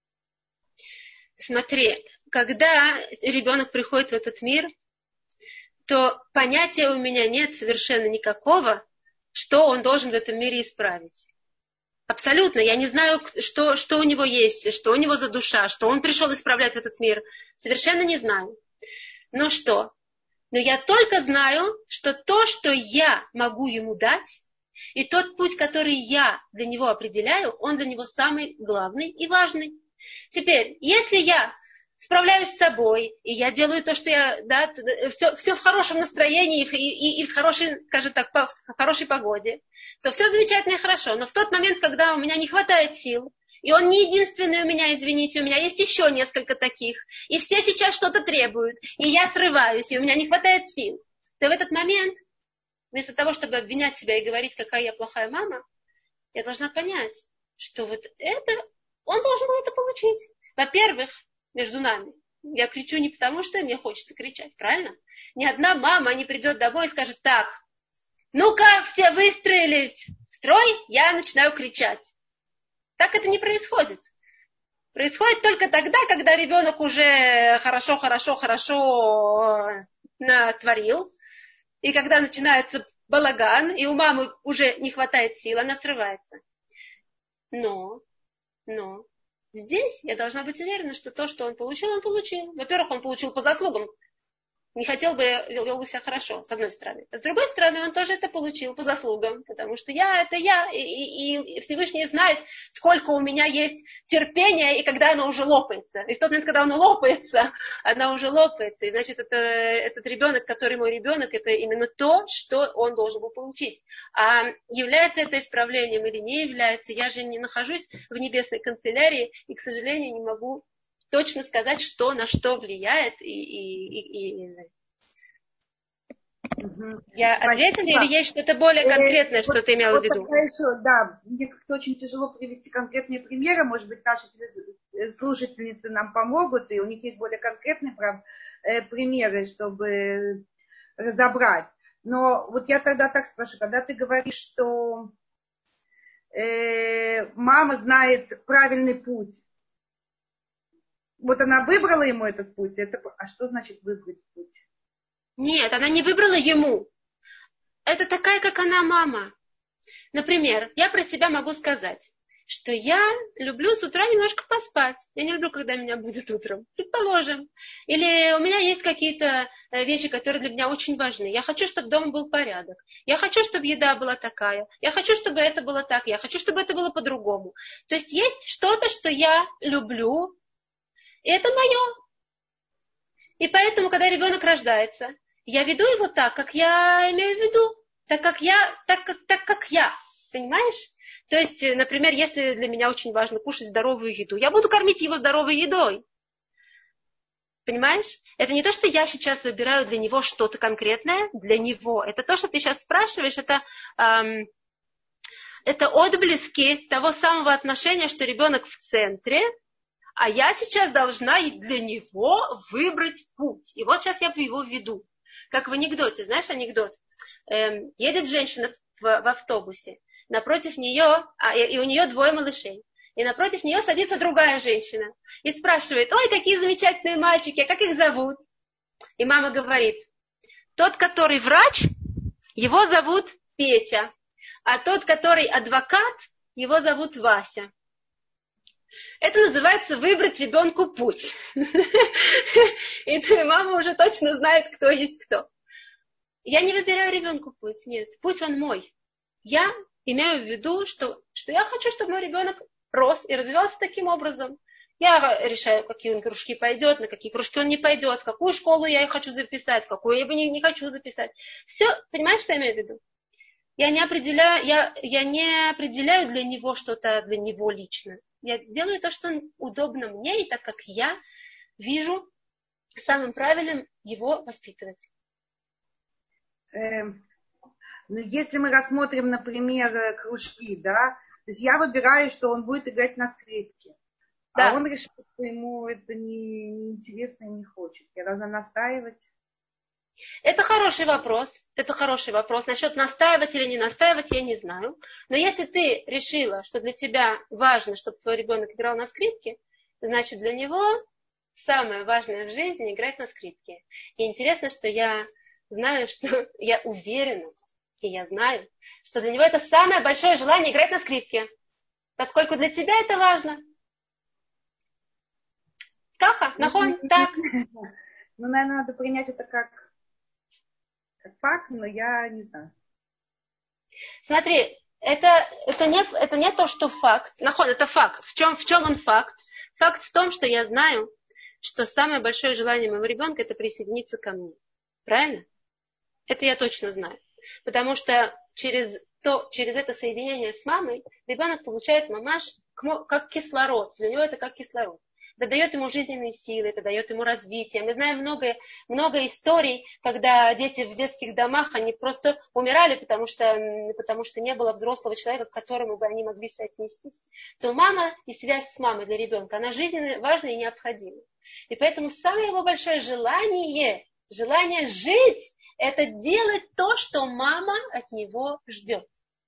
Speaker 1: Смотри, когда ребенок приходит в этот мир, то понятия у меня нет совершенно никакого, что он должен в этом мире исправить. Абсолютно. Я не знаю, что, что у него есть, что у него за душа, что он пришел исправлять в этот мир. Совершенно не знаю. Но что? Но я только знаю, что то, что я могу ему дать, и тот путь, который я для него определяю, он для него самый главный и важный. Теперь, если я справляюсь с собой, и я делаю то, что я, да, все, все в хорошем настроении и, и, и в хорошей, скажем так, в хорошей погоде, то все замечательно и хорошо. Но в тот момент, когда у меня не хватает сил, и он не единственный у меня, извините, у меня есть еще несколько таких, и все сейчас что-то требуют, и я срываюсь, и у меня не хватает сил, то в этот момент, вместо того, чтобы обвинять себя и говорить, какая я плохая мама, я должна понять, что вот это, он должен был это получить. Во-первых, между нами. Я кричу не потому, что мне хочется кричать, правильно? Ни одна мама не придет домой и скажет: так, ну-ка, все выстроились в строй, я начинаю кричать. Так это не происходит. Происходит только тогда, когда ребенок уже хорошо, хорошо, хорошо натворил, и когда начинается балаган, и у мамы уже не хватает сил, она срывается. Но, но, здесь я должна быть уверена, что то, что он получил, он получил. Во-первых, он получил по заслугам. не хотел бы, вел бы себя хорошо, с одной стороны. А с другой стороны, он тоже это получил по заслугам, потому что я, это я, и, и, и Всевышний знает, сколько у меня есть терпения, и когда оно уже лопается. И в тот момент, когда оно лопается, оно уже лопается. И значит, это, этот ребенок, который мой ребенок, это именно то, что он должен был получить. А является это исправлением или не является, я же не нахожусь в небесной канцелярии, и, к сожалению, не могу точно сказать, что на что влияет. И, и, и, и...
Speaker 2: Угу.
Speaker 1: Я ответила, или есть что-то более конкретное, э, что вот, ты имела
Speaker 2: вот
Speaker 1: в виду?
Speaker 2: Еще, да, мне как-то очень тяжело привести конкретные примеры. Может быть, наши слушательницы нам помогут, и у них есть более конкретные прям, э, примеры, чтобы разобрать. Но вот я тогда так спрашиваю, когда ты говоришь, что э, мама знает правильный путь, вот она выбрала ему этот путь. Это, а что значит выбрать путь?
Speaker 1: Нет, она не выбрала ему. Это такая, как она, мама. Например, я про себя могу сказать, что я люблю с утра немножко поспать. Я не люблю, когда меня будет утром. Предположим. Или у меня есть какие-то вещи, которые для меня очень важны. Я хочу, чтобы дома был порядок. Я хочу, чтобы еда была такая. Я хочу, чтобы это было так. Я хочу, чтобы это было по-другому. То есть есть что-то, что я люблю. И это мое. И поэтому, когда ребенок рождается, я веду его так, как я имею в виду. Так как я, так как, так как я. Понимаешь? То есть, например, если для меня очень важно кушать здоровую еду, я буду кормить его здоровой едой. Понимаешь? Это не то, что я сейчас выбираю для него что-то конкретное, для него. Это то, что ты сейчас спрашиваешь, это, эм, это отблески того самого отношения, что ребенок в центре, а я сейчас должна для него выбрать путь. И вот сейчас я его введу. Как в анекдоте. Знаешь анекдот? Эм, едет женщина в, в автобусе. Напротив нее, а, и, и у нее двое малышей. И напротив нее садится другая женщина. И спрашивает, ой, какие замечательные мальчики, а как их зовут? И мама говорит, тот, который врач, его зовут Петя. А тот, который адвокат, его зовут Вася. Это называется выбрать ребенку путь. И мама уже точно знает, кто есть кто. Я не выбираю ребенку путь, нет. Путь он мой. Я имею в виду, что, что я хочу, чтобы мой ребенок рос и развивался таким образом. Я решаю, какие он кружки пойдет, на какие кружки он не пойдет, в какую школу я хочу записать, в какую я бы не, не хочу записать. Все, понимаешь, что я имею в виду? Я не определяю, я, я не определяю для него что-то, для него лично. Я делаю то, что удобно мне, и так как я вижу самым правильным его воспитывать.
Speaker 2: Эм, ну, если мы рассмотрим, например, кружки, да, то есть я выбираю, что он будет играть на скрипке, да. А он решил, что ему это не, не интересно и не хочет. Я должна настаивать.
Speaker 1: Это хороший вопрос. Это хороший вопрос. Насчет настаивать или не настаивать, я не знаю. Но если ты решила, что для тебя важно, чтобы твой ребенок играл на скрипке, значит, для него самое важное в жизни играть на скрипке. И интересно, что я знаю, что я уверена, и я знаю, что для него это самое большое желание играть на скрипке. Поскольку для тебя это важно. Каха, нахон, так.
Speaker 2: Ну, наверное, надо принять это как как факт, но я не знаю.
Speaker 1: Смотри, это, это, не, это не то, что факт. Нахон, это факт. В чем, в чем он факт? Факт в том, что я знаю, что самое большое желание моего ребенка это присоединиться ко мне. Правильно? Это я точно знаю. Потому что через, то, через это соединение с мамой ребенок получает мамаш как кислород. Для него это как кислород. Это дает ему жизненные силы, это дает ему развитие. Мы знаем много, много историй, когда дети в детских домах, они просто умирали, потому что, потому что не было взрослого человека, к которому бы они могли соотнестись. То мама и связь с мамой для ребенка, она жизненно важна и необходима. И поэтому самое его большое желание, желание жить, это делать то, что мама от него ждет.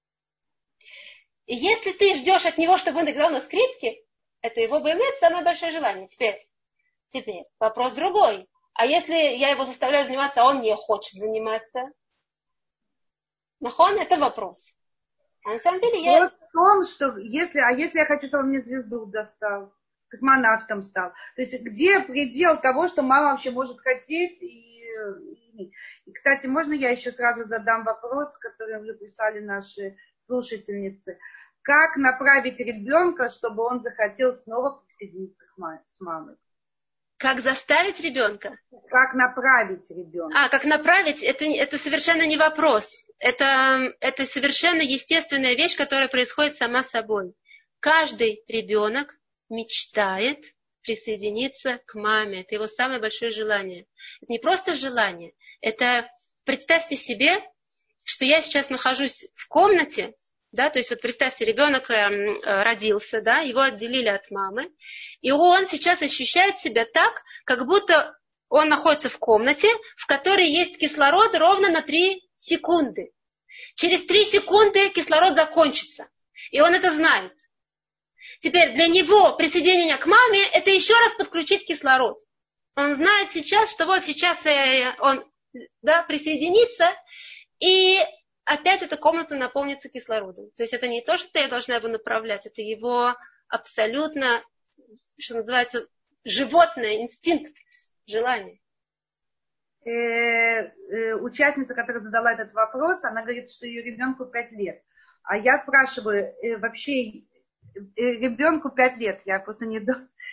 Speaker 1: И если ты ждешь от него, чтобы он играл на скрипке, это его бы имеет самое большое желание. Теперь, теперь вопрос другой. А если я его заставляю заниматься, а он не хочет заниматься? Нахон, это вопрос. А на самом деле я...
Speaker 2: Вопрос в том, что если, а если я хочу, чтобы он мне звезду достал? космонавтом стал. То есть где предел того, что мама вообще может хотеть и иметь. И, кстати, можно я еще сразу задам вопрос, который уже прислали наши слушательницы. Как направить ребенка, чтобы он захотел снова присоединиться к маме, с мамой?
Speaker 1: Как заставить ребенка?
Speaker 2: Как направить ребенка?
Speaker 1: А, как направить, это, это совершенно не вопрос. Это, это совершенно естественная вещь, которая происходит сама собой. Каждый ребенок мечтает присоединиться к маме. Это его самое большое желание. Это не просто желание. Это, представьте себе, что я сейчас нахожусь в комнате, да, то есть вот представьте, ребенок родился, да, его отделили от мамы, и он сейчас ощущает себя так, как будто он находится в комнате, в которой есть кислород ровно на три секунды. Через три секунды кислород закончится, и он это знает. Теперь для него присоединение к маме – это еще раз подключить кислород. Он знает сейчас, что вот сейчас он, да, присоединится, и опять эта комната наполнится кислородом. То есть это не то, что я должна его направлять, это его абсолютно, что называется, животное, инстинкт, желание.
Speaker 2: Э, э, участница, которая задала этот вопрос, она говорит, что ее ребенку пять лет. А я спрашиваю, э, вообще э, ребенку пять лет, я просто не...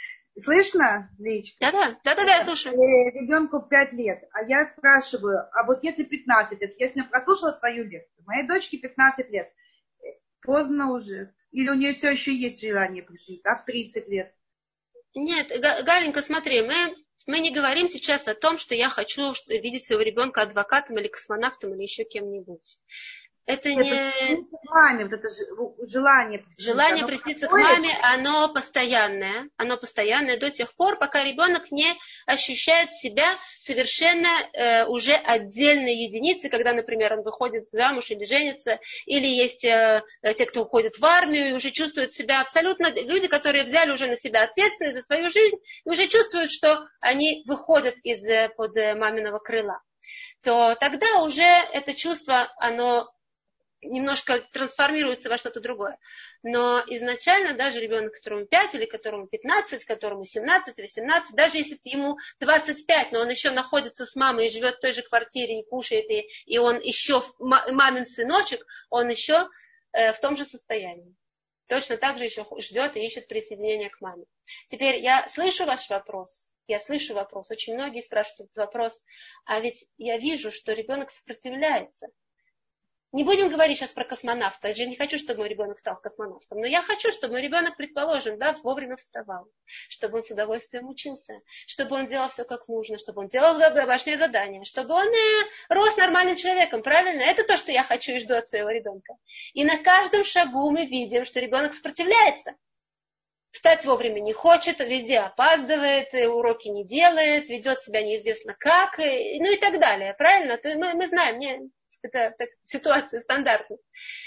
Speaker 2: Слышно, Леечка?
Speaker 1: Да-да, да-да, я слушаю.
Speaker 2: Ребенку пять лет. А я спрашиваю, а вот если пятнадцать лет, если я прослушала твою лекцию, моей дочке пятнадцать лет, поздно уже. Или у нее все еще есть желание присоединиться, а в тридцать лет?
Speaker 1: Нет, Галенька, смотри, мы, мы не говорим сейчас о том, что я хочу видеть своего ребенка адвокатом или космонавтом или еще кем-нибудь. Это
Speaker 2: Нет,
Speaker 1: не...
Speaker 2: Маме, вот это желание присоединиться.
Speaker 1: Желание присоединиться к маме, оно постоянное. Оно постоянное до тех пор, пока ребенок не ощущает себя совершенно э, уже отдельной единицей, когда, например, он выходит замуж или женится, или есть э, те, кто уходит в армию, и уже чувствуют себя абсолютно... Люди, которые взяли уже на себя ответственность за свою жизнь, и уже чувствуют, что они выходят из-под маминого крыла. То тогда уже это чувство, оно... немножко трансформируется во что-то другое. Но изначально даже ребенок, которому пять или которому пятнадцать, которому семнадцать, восемнадцать, даже если ему двадцать пять, но он еще находится с мамой и живет в той же квартире и кушает, и, и он еще мамин сыночек, он еще э, в том же состоянии. Точно так же еще ждет и ищет присоединения к маме. Теперь я слышу ваш вопрос. Я слышу вопрос. Очень многие спрашивают этот вопрос. А ведь я вижу, что ребенок сопротивляется. Не будем говорить сейчас про космонавта. Я же не хочу, чтобы мой ребенок стал космонавтом. Но я хочу, чтобы мой ребенок, предположим, да, вовремя вставал. Чтобы он с удовольствием учился. Чтобы он делал все как нужно. Чтобы он делал домашние задания. Чтобы он э, рос нормальным человеком. Правильно? Это то, что я хочу и жду от своего ребенка. И на каждом шагу мы видим, что ребенок сопротивляется. Встать вовремя не хочет, везде опаздывает, уроки не делает, ведет себя неизвестно как, и, ну и так далее. Правильно? Мы, мы знаем, не... Это так, ситуация стандартная.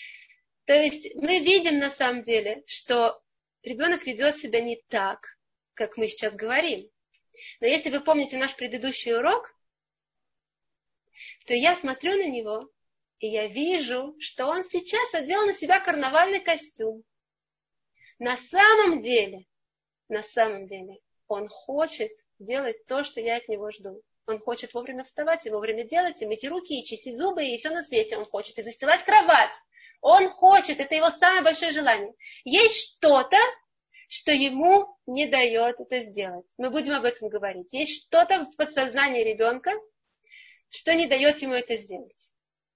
Speaker 1: То есть мы видим на самом деле, что ребенок ведет себя не так, как мы сейчас говорим. Но если вы помните наш предыдущий урок, то я смотрю на него, и я вижу, что он сейчас одел на себя карнавальный костюм. На самом деле, на самом деле, он хочет делать то, что я от него жду. Он хочет вовремя вставать и вовремя делать, и мыть руки, и чистить зубы, и все на свете он хочет, и застилать кровать. Он хочет, это его самое большое желание. Есть что-то, что ему не дает это сделать. Мы будем об этом говорить. Есть что-то в подсознании ребенка, что не дает ему это сделать.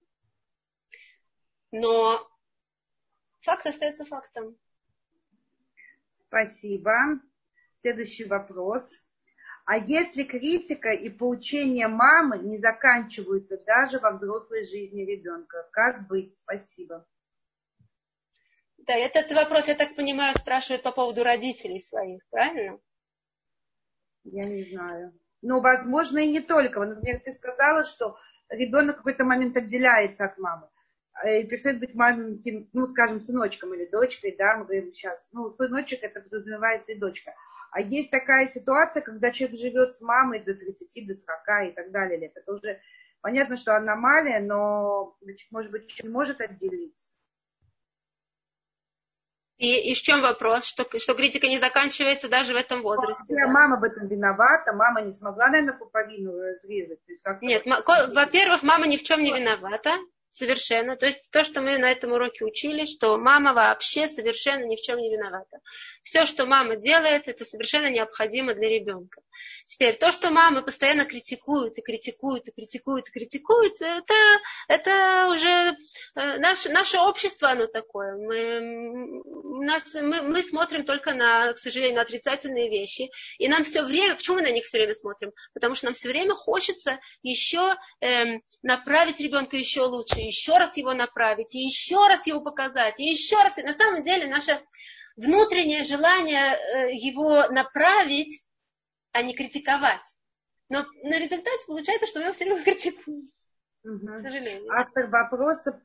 Speaker 1: Но факт остается фактом.
Speaker 2: Спасибо. Следующий вопрос. А если критика и поучение мамы не заканчиваются даже во взрослой жизни ребенка, как быть? Спасибо.
Speaker 1: Да, этот вопрос, я так понимаю, спрашивают по поводу родителей своих, правильно?
Speaker 2: Я не знаю. Но, возможно, и не только. Например, ты сказала, что ребенок в какой-то момент отделяется от мамы и перестает быть маленьким, ну, скажем, сыночком или дочкой, да, мы говорим сейчас. Ну, сыночек, это подразумевается и дочка. А есть такая ситуация, когда человек живет с мамой до тридцати, до сорока и так далее. Это уже понятно, что аномалия, но, значит, может быть, не может отделиться.
Speaker 1: И, и в чем вопрос? Что, что критика не заканчивается даже в этом возрасте?
Speaker 2: Да? Мама в этом виновата, мама не смогла, наверное, пуповину разрезать. То есть
Speaker 1: Нет,
Speaker 2: вот...
Speaker 1: во-первых, мама ни в чем не виновата. Совершенно. То есть то, что мы на этом уроке учили, что мама вообще совершенно ни в чем не виновата. Все, что мама делает, это совершенно необходимо для ребенка. Теперь, то, что мамы постоянно критикуют и критикуют и критикуют и критикуют, это, это уже наше, наше общество, оно такое. Мы, нас, мы, мы смотрим только на, к сожалению, на отрицательные вещи. И нам все время, почему мы на них все время смотрим? Потому что нам все время хочется еще эм, направить ребенка еще лучше, еще раз его направить, и еще раз его показать, и еще раз. На самом деле наше внутреннее желание его направить, а не критиковать. Но на результате получается, что мы его все время критикуем. Угу. К сожалению.
Speaker 2: Автор вопроса...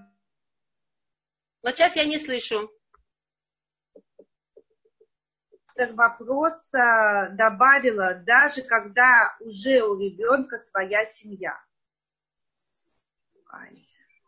Speaker 1: Вот сейчас я не слышу.
Speaker 2: Автор вопроса добавила, даже когда уже у ребенка своя семья. Ай.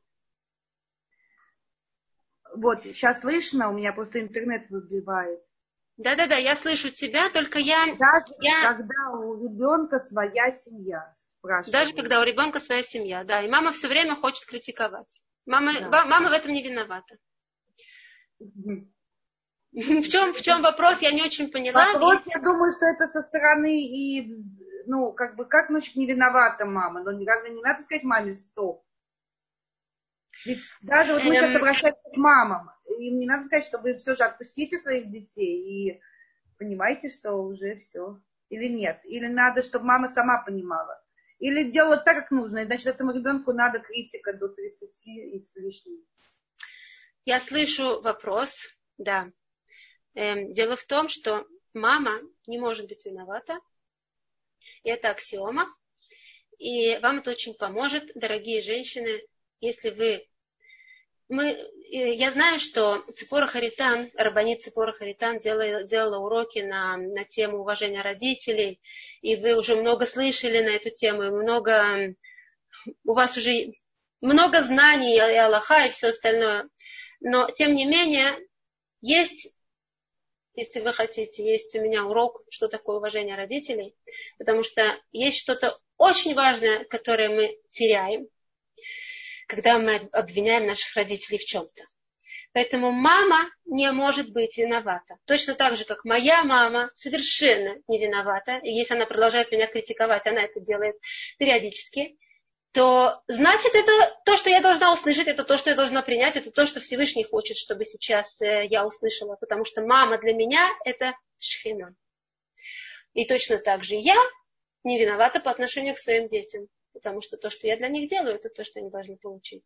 Speaker 2: Вот, сейчас слышно, у меня просто интернет выбивает.
Speaker 1: Да-да-да, я слышу тебя, только я...
Speaker 2: Даже
Speaker 1: я...
Speaker 2: когда у ребенка своя семья, спрашиваю.
Speaker 1: Даже когда у ребенка своя семья, да. И мама все время хочет критиковать. Мама, да. мама в этом не виновата.
Speaker 2: Угу.
Speaker 1: В чем, в чем вопрос, я не очень поняла.
Speaker 2: Вопрос, я думаю, что это со стороны и, ну, как бы, как, ну, не виновата мама? Но разве не надо сказать маме стоп? Ведь даже вот мы сейчас обращаемся к мамам, им не надо сказать, что вы все же отпустите своих детей и понимаете, что уже все. Или нет. Или надо, чтобы мама сама понимала. Или делала так, как нужно. И значит, этому ребенку надо критика до тридцати и с лишним.
Speaker 1: Я слышу вопрос, да. Эм, дело в том, что мама не может быть виновата. И это аксиома. И вам это очень поможет, дорогие женщины, если вы... Мы, я знаю, что Ципора Харитан, рабанит Ципора Харитан делала, делала уроки на, на тему уважения родителей, и вы уже много слышали на эту тему, и много, у вас уже много знаний и Аллаха, и все остальное. Но, тем не менее, есть, если вы хотите, есть у меня урок, что такое уважение родителей, потому что есть что-то очень важное, которое мы теряем, когда мы обвиняем наших родителей в чем-то. Поэтому мама не может быть виновата. Точно так же, как моя мама совершенно не виновата. И если она продолжает меня критиковать, она это делает периодически, то значит это то, что я должна услышать, это то, что я должна принять, это то, что Всевышний хочет, чтобы сейчас я услышала. Потому что мама для меня это шхина. И точно так же я не виновата по отношению к своим детям. Потому что то, что я для них делаю, это то, что они должны получить.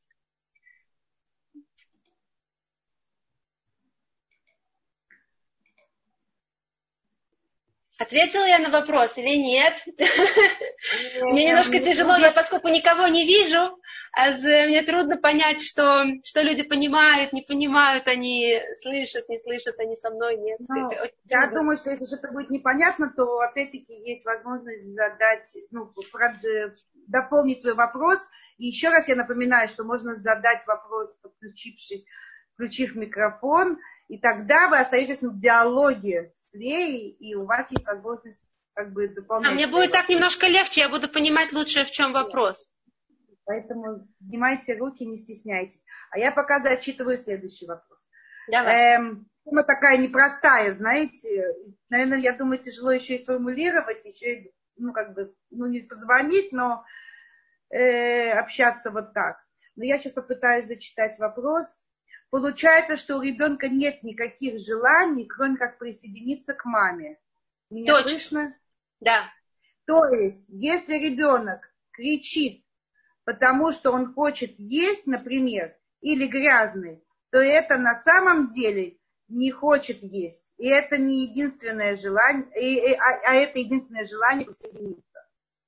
Speaker 1: Ответила я на вопрос или нет? Мне немножко тяжело, я поскольку никого не вижу, мне трудно понять, что, что люди понимают, не понимают, они слышат, не слышат, они со мной, нет.
Speaker 2: Ну, я думаю, что если что-то будет непонятно, то опять-таки есть возможность задать, ну, дополнить свой вопрос. И еще раз я напоминаю, что можно задать вопрос, подключившись, включив микрофон. И тогда вы остаетесь в диалоге с Леей, и у вас есть возможность как бы дополнять.
Speaker 1: А мне будет так немножко легче, я буду понимать лучше, в чем вопрос.
Speaker 2: Поэтому поднимайте руки, не стесняйтесь. А я пока зачитываю следующий вопрос.
Speaker 1: Давай.
Speaker 2: Эм, тема такая непростая, знаете. Наверное, я думаю, тяжело еще и сформулировать, еще и, ну, как бы, ну, не позвонить, но э, общаться вот так. Но я сейчас попытаюсь зачитать вопрос. Получается, что у ребенка нет никаких желаний, кроме как присоединиться к маме. Меня
Speaker 1: Точно.
Speaker 2: слышно?
Speaker 1: Да.
Speaker 2: То есть, если ребенок кричит, потому что он хочет есть, например, или грязный, то это на самом деле не хочет есть. И это не единственное желание, и, и, а, а это единственное желание присоединиться.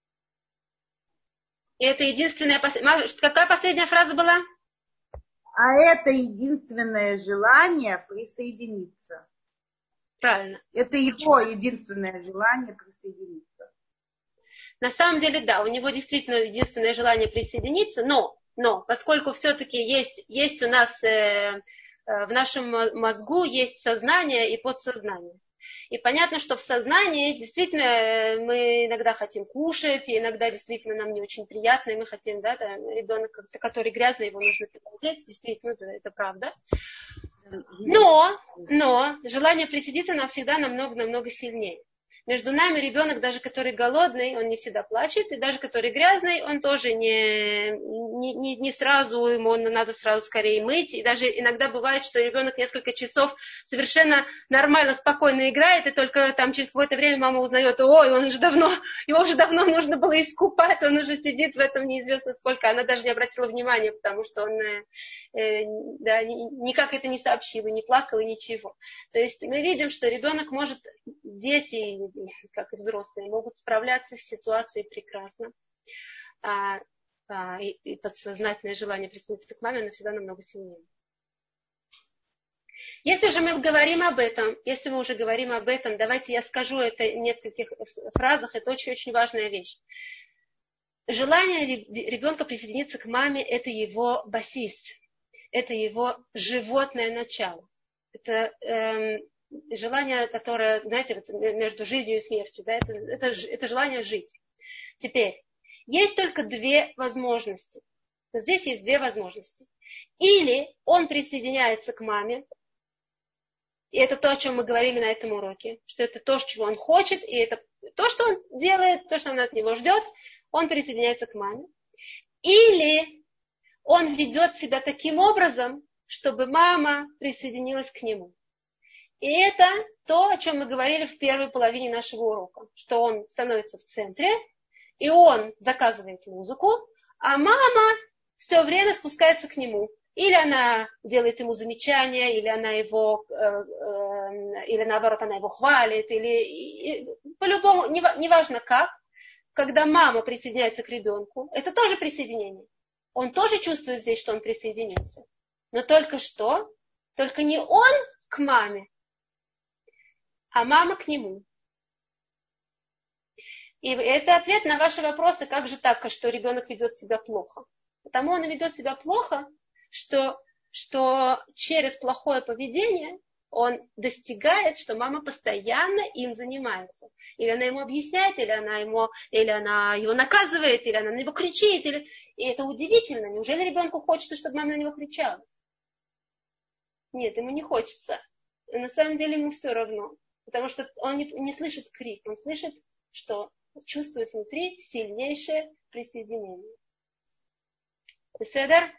Speaker 1: И это единственная... Какая последняя фраза была?
Speaker 2: А это единственное желание присоединиться.
Speaker 1: Правильно.
Speaker 2: Это его единственное желание присоединиться.
Speaker 1: На самом деле, да, у него действительно единственное желание присоединиться, но, но поскольку все-таки есть, есть у нас э, в нашем мозгу есть сознание и подсознание. И понятно, что в сознании действительно мы иногда хотим кушать, и иногда действительно нам не очень приятно, и мы хотим, да, там, ребенок, который грязный, его нужно переодеть, действительно, это правда. Но, но желание присоединиться нам всегда намного-намного сильнее. Между нами ребенок, даже который голодный, он не всегда плачет, и даже который грязный, он тоже не, не, не, не сразу, ему надо сразу скорее мыть. И даже иногда бывает, что ребенок несколько часов совершенно нормально, спокойно играет, и только там через какое-то время мама узнает: ой, он уже давно, его уже давно нужно было искупать, он уже сидит в этом неизвестно сколько. Она даже не обратила внимания, потому что он э, да, никак это не сообщил, и не плакал, и ничего. То есть мы видим, что ребенок может, дети, как и взрослые, могут справляться с ситуацией прекрасно. А, а, и, и подсознательное желание присоединиться к маме, оно всегда намного сильнее. Если уже мы говорим об этом, если мы уже говорим об этом, давайте я скажу это в нескольких фразах, это очень-очень важная вещь. Желание ребенка присоединиться к маме – это его басис, это его животное начало. Это эм, желание, которое, знаете, вот между жизнью и смертью, да, это, это, это желание жить. Теперь, есть только две возможности. Здесь есть две возможности. Или он присоединяется к маме, и это то, о чем мы говорили на этом уроке, что это то, чего он хочет, и это то, что он делает, то, что она от него ждет, он присоединяется к маме. Или он ведет себя таким образом, чтобы мама присоединилась к нему. И это то, о чем мы говорили в первой половине нашего урока, что он становится в центре, и он заказывает музыку, а мама все время спускается к нему. Или она делает ему замечания, или она его, э, э, или наоборот, она его хвалит, или и, по-любому, неважно как, когда мама присоединяется к ребенку, это тоже присоединение. Он тоже чувствует здесь, что он присоединился. Но только что, только не он к маме, а мама к нему. И это ответ на ваши вопросы, как же так, что ребенок ведет себя плохо. Потому он ведет себя плохо, что, что через плохое поведение он достигает, что мама постоянно им занимается. Или она ему объясняет, или она, ему, или она его наказывает, или она на него кричит. Или... И это удивительно. Неужели ребенку хочется, чтобы мама на него кричала? Нет, ему не хочется. На самом деле ему все равно. Потому что он не, не слышит крик, он слышит, что чувствует внутри сильнейшее присоединение. Беседер?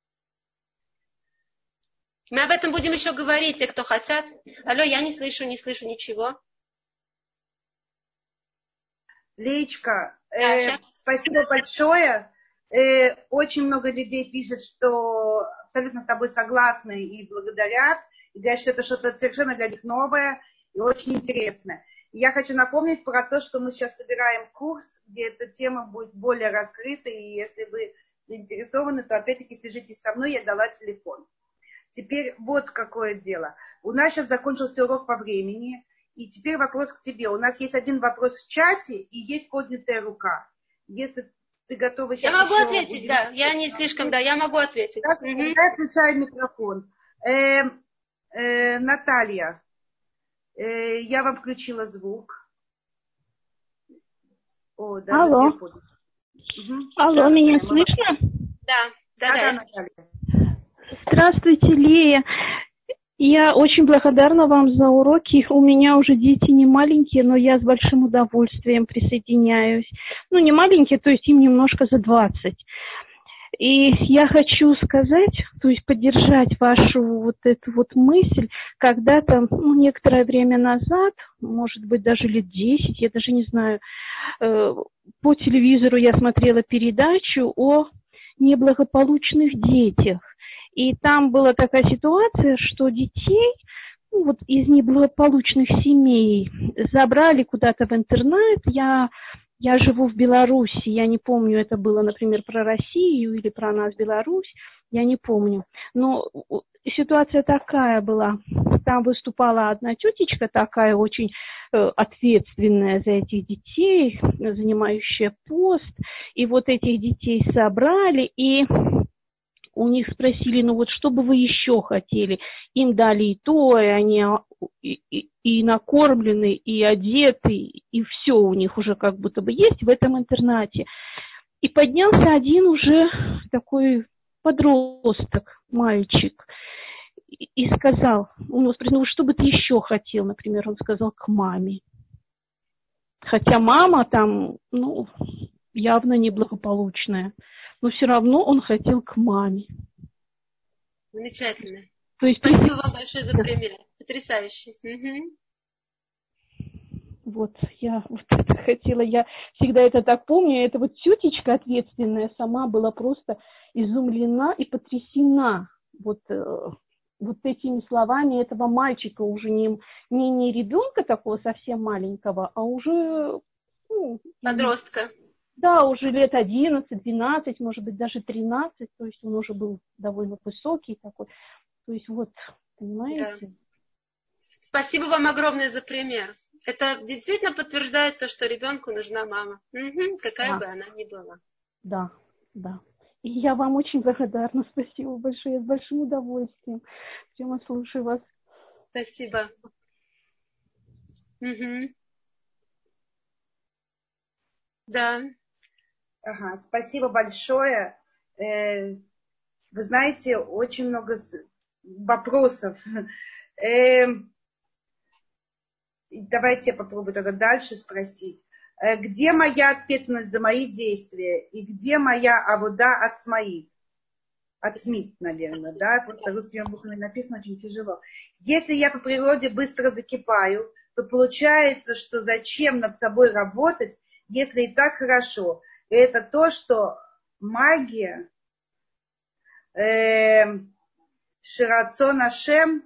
Speaker 1: Мы об этом будем еще говорить, те, кто хотят. Алло, я не слышу, не слышу ничего.
Speaker 2: Леечка,
Speaker 1: да,
Speaker 2: э, спасибо большое. Э, очень много людей пишет, что абсолютно с тобой согласны и благодарят. И говорят, что это что-то совершенно для них новое и очень интересно. И я хочу напомнить про то, что мы сейчас собираем курс, где эта тема будет более раскрыта. И если вы заинтересованы, то опять-таки свяжитесь со мной, я дала телефон. Теперь вот какое дело. У нас сейчас закончился урок по времени. И теперь вопрос к тебе. У нас есть один вопрос в чате и есть поднятая рука. Если ты готова сейчас...
Speaker 1: Я могу ответить, да. Я не слишком, да, я могу ответить.
Speaker 2: Да, угу. Я включаю микрофон. Э, э, Наталья, э, я вам включила звук. О, даже
Speaker 3: Алло.
Speaker 2: угу.
Speaker 3: Алло,
Speaker 2: да,
Speaker 3: меня
Speaker 2: да,
Speaker 3: слышно?
Speaker 1: Да, да,
Speaker 2: да.
Speaker 1: да.
Speaker 2: да Наталья.
Speaker 3: Здравствуйте, Лея. Я очень благодарна вам за уроки. У меня уже дети не маленькие, но я с большим удовольствием присоединяюсь. Ну, не маленькие, то есть им немножко за двадцать. И я хочу сказать, то есть поддержать вашу вот эту вот мысль. Когда-то, ну, некоторое время назад, может быть, даже лет десять, я даже не знаю, по телевизору я смотрела передачу о неблагополучных детях. И там была такая ситуация, что детей, ну, вот из неблагополучных семей забрали куда-то в интернат. Я, я живу в Беларуси, я не помню, это было, например, про Россию или про нас, Беларусь, я не помню. Но ситуация такая была. Там выступала одна тетечка такая очень э, ответственная за этих детей, занимающая пост. И вот этих детей собрали, и... у них спросили, ну вот что бы вы еще хотели? Им дали и то, и они и, и, и накормлены, и одеты, и все у них уже как будто бы есть в этом интернате. И поднялся один уже такой подросток, мальчик, и, и сказал, у него спросили, ну что бы ты еще хотел, например, он сказал, к маме. Хотя мама там, ну, явно неблагополучная, но все равно он хотел к маме.
Speaker 1: Замечательно.
Speaker 3: То есть,
Speaker 1: спасибо вам большое за пример. Потрясающе. Угу.
Speaker 3: Вот, я вот это хотела, я всегда это так помню, эта вот тетечка ответственная сама была просто изумлена и потрясена вот, вот этими словами этого мальчика, уже не, не, не ребенка такого совсем маленького, а уже... Ну,
Speaker 1: подростка.
Speaker 3: Да, уже лет одиннадцать, двенадцать, может быть, даже тринадцать, то есть он уже был довольно высокий такой. То есть вот, понимаете?
Speaker 1: Да. Спасибо вам огромное за пример. Это действительно подтверждает то, что ребенку нужна мама. Угу, какая да. бы она ни была.
Speaker 3: Да, да. И я вам очень благодарна. Спасибо большое. Я с большим удовольствием. Прямо слушаю вас.
Speaker 1: Спасибо. Угу. Да.
Speaker 2: Ага, спасибо большое. Э, вы знаете, очень много вопросов. Э, давайте я попробую тогда дальше спросить. Э, где моя ответственность за мои действия? И где моя авода ацмаит? Ацмит, наверное, да? Просто русскими буквами написано очень тяжело. Если я по природе быстро закипаю, то получается, что зачем над собой работать, если и так хорошо? И это то, что магия э, Ширацон Ашем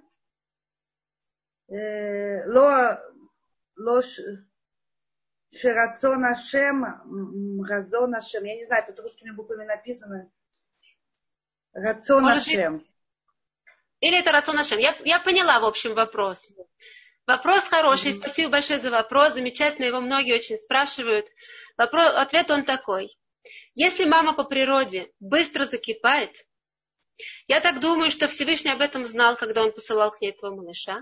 Speaker 2: э, ло, ло Ширацон Ашем Разон Ашем. Я не знаю, тут русскими буквами написано Рацон Ашем.
Speaker 1: Или это Рацон Ашем. Я, я поняла, в общем, вопрос. Вопрос хороший. Mm-hmm. Спасибо большое за вопрос. Замечательно, его многие очень спрашивают. Вопрос, ответ он такой. Если мама по природе быстро закипает, я так думаю, что Всевышний об этом знал, когда он посылал к ней этого малыша.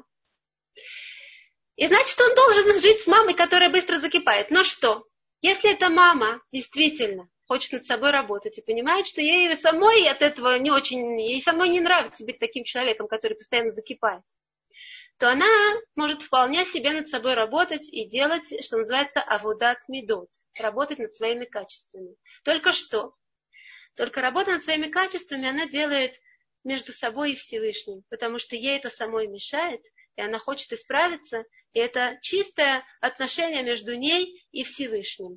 Speaker 1: И значит, он должен жить с мамой, которая быстро закипает. Но что? Если эта мама действительно хочет над собой работать и понимает, что ей самой от этого не очень, ей самой не нравится быть таким человеком, который постоянно закипает, то она может вполне себе над собой работать и делать, что называется, авудат мидот, работать над своими качествами. Только что? Только работа над своими качествами она делает между собой и Всевышним, потому что ей это самой мешает, и она хочет исправиться, и это чистое отношение между ней и Всевышним.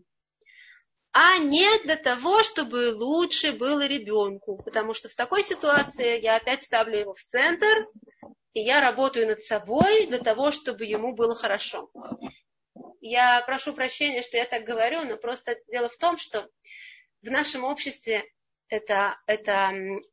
Speaker 1: А не для того, чтобы лучше было ребенку, потому что в такой ситуации я опять ставлю его в центр, и я работаю над собой для того, чтобы ему было хорошо. Я прошу прощения, что я так говорю, но просто дело в том, что в нашем обществе эта, эта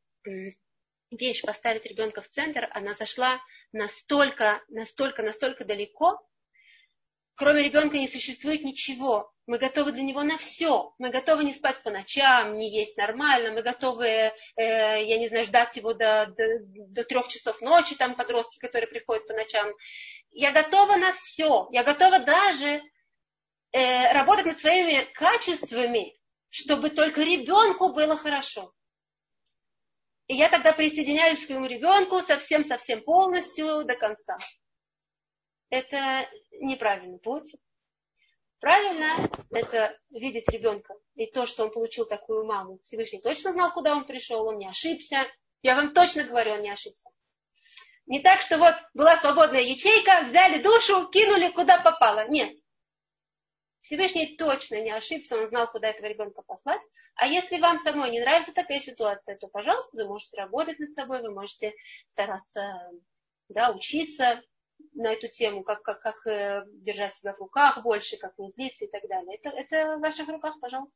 Speaker 1: вещь поставить ребенка в центр, она зашла настолько, настолько, настолько далеко. Кроме ребенка не существует ничего. Мы готовы для него на все. Мы готовы не спать по ночам, не есть нормально. Мы готовы, э, я не знаю, ждать его до, до, до трех часов ночи, там подростки, которые приходят по ночам. Я готова на все. Я готова даже э, работать над своими качествами, чтобы только ребенку было хорошо. И я тогда присоединяюсь к своему ребенку совсем-совсем полностью до конца. Это неправильный путь. Правильно это видеть ребенка. И то, что он получил такую маму. Всевышний точно знал, куда он пришел, он не ошибся. Я вам точно говорю, он не ошибся. Не так, что вот была свободная ячейка, взяли душу, кинули, куда попало. Нет. Всевышний точно не ошибся, он знал, куда этого ребенка послать. А если вам самой не нравится такая ситуация, то, пожалуйста, вы можете работать над собой, вы можете стараться, да, учиться на эту тему, как, как, как э, держать себя в руках больше, как не злиться и так далее. Это, это в ваших руках, пожалуйста.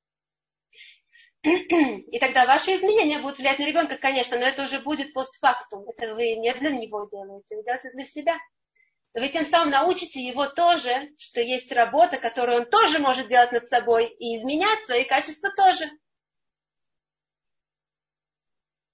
Speaker 1: И тогда ваши изменения будут влиять на ребенка, конечно, но это уже будет постфактум. Это вы не для него делаете, вы делаете для себя. Вы тем самым научите его тоже, что есть работа, которую он тоже может делать над собой и изменять свои качества тоже.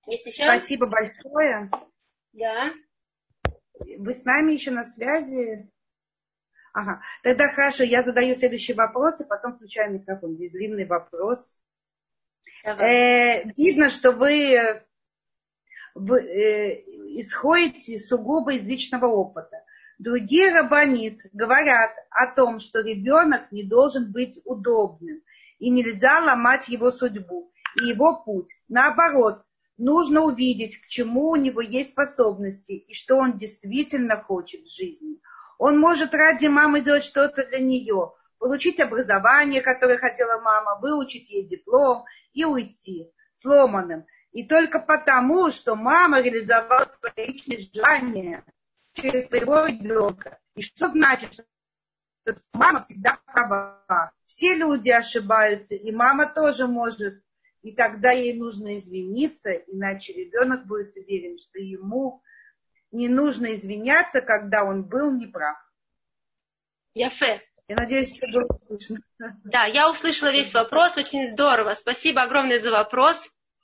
Speaker 1: Есть еще?
Speaker 2: Спасибо большое.
Speaker 1: Да.
Speaker 2: Вы с нами еще на связи? Ага. Тогда хорошо, я задаю следующий вопрос, и потом включаю микрофон. Здесь длинный вопрос. Э, видно, что вы, вы э, исходите сугубо из личного опыта. Другие раббанит говорят о том, что ребенок не должен быть удобным, и нельзя ломать его судьбу и его путь. Наоборот, нужно увидеть, к чему у него есть способности и что он действительно хочет в жизни. Он может ради мамы сделать что-то для нее, получить образование, которое хотела мама, выучить ей диплом и уйти сломанным. И только потому, что мама реализовала свои личные желания через своего ребенка. И что значит, что мама всегда права. Все люди ошибаются, и мама тоже может. И тогда ей нужно извиниться, иначе ребенок будет уверен, что ему не нужно извиняться, когда он был неправ.
Speaker 1: Яфе.
Speaker 2: Я надеюсь, что было слышно.
Speaker 1: Да, я услышала весь вопрос, очень здорово. Спасибо огромное за вопрос.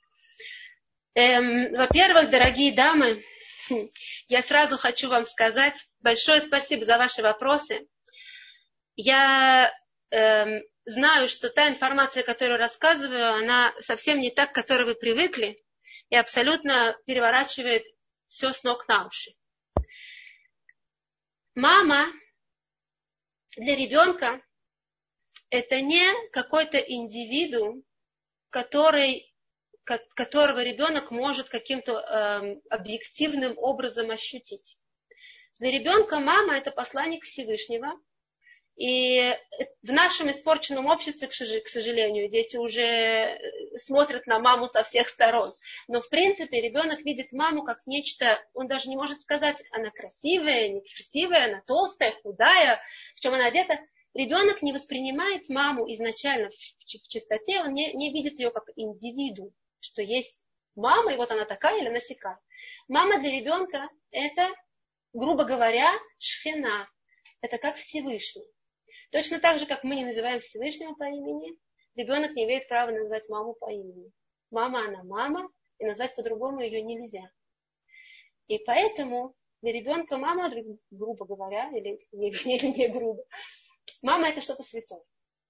Speaker 1: Эм, во-первых, дорогие дамы, я сразу хочу вам сказать большое спасибо за ваши вопросы. Я эм, знаю, что та информация, которую рассказываю, она совсем не та, к которой вы привыкли, и абсолютно переворачивает все с ног на уши. Мама для ребенка это не какой-то индивидуум, который, которого ребенок может каким-то э, объективным образом ощутить. Для ребенка мама это посланник Всевышнего. И в нашем испорченном обществе, к сожалению, дети уже смотрят на маму со всех сторон. Но, в принципе, ребенок видит маму как нечто, он даже не может сказать, она красивая, некрасивая, она толстая, худая, в чем она одета. Ребенок не воспринимает маму изначально в чистоте, он не, не видит ее как индивиду, что есть мама, и вот она такая или она сякая. Мама для ребенка это, грубо говоря, шхина, это как Всевышний. Точно так же, как мы не называем Всевышнего по имени, ребенок не имеет права назвать маму по имени. Мама, она мама, и назвать по-другому ее нельзя. И поэтому для ребенка мама, грубо говоря, или не, или не грубо, мама это что-то святое.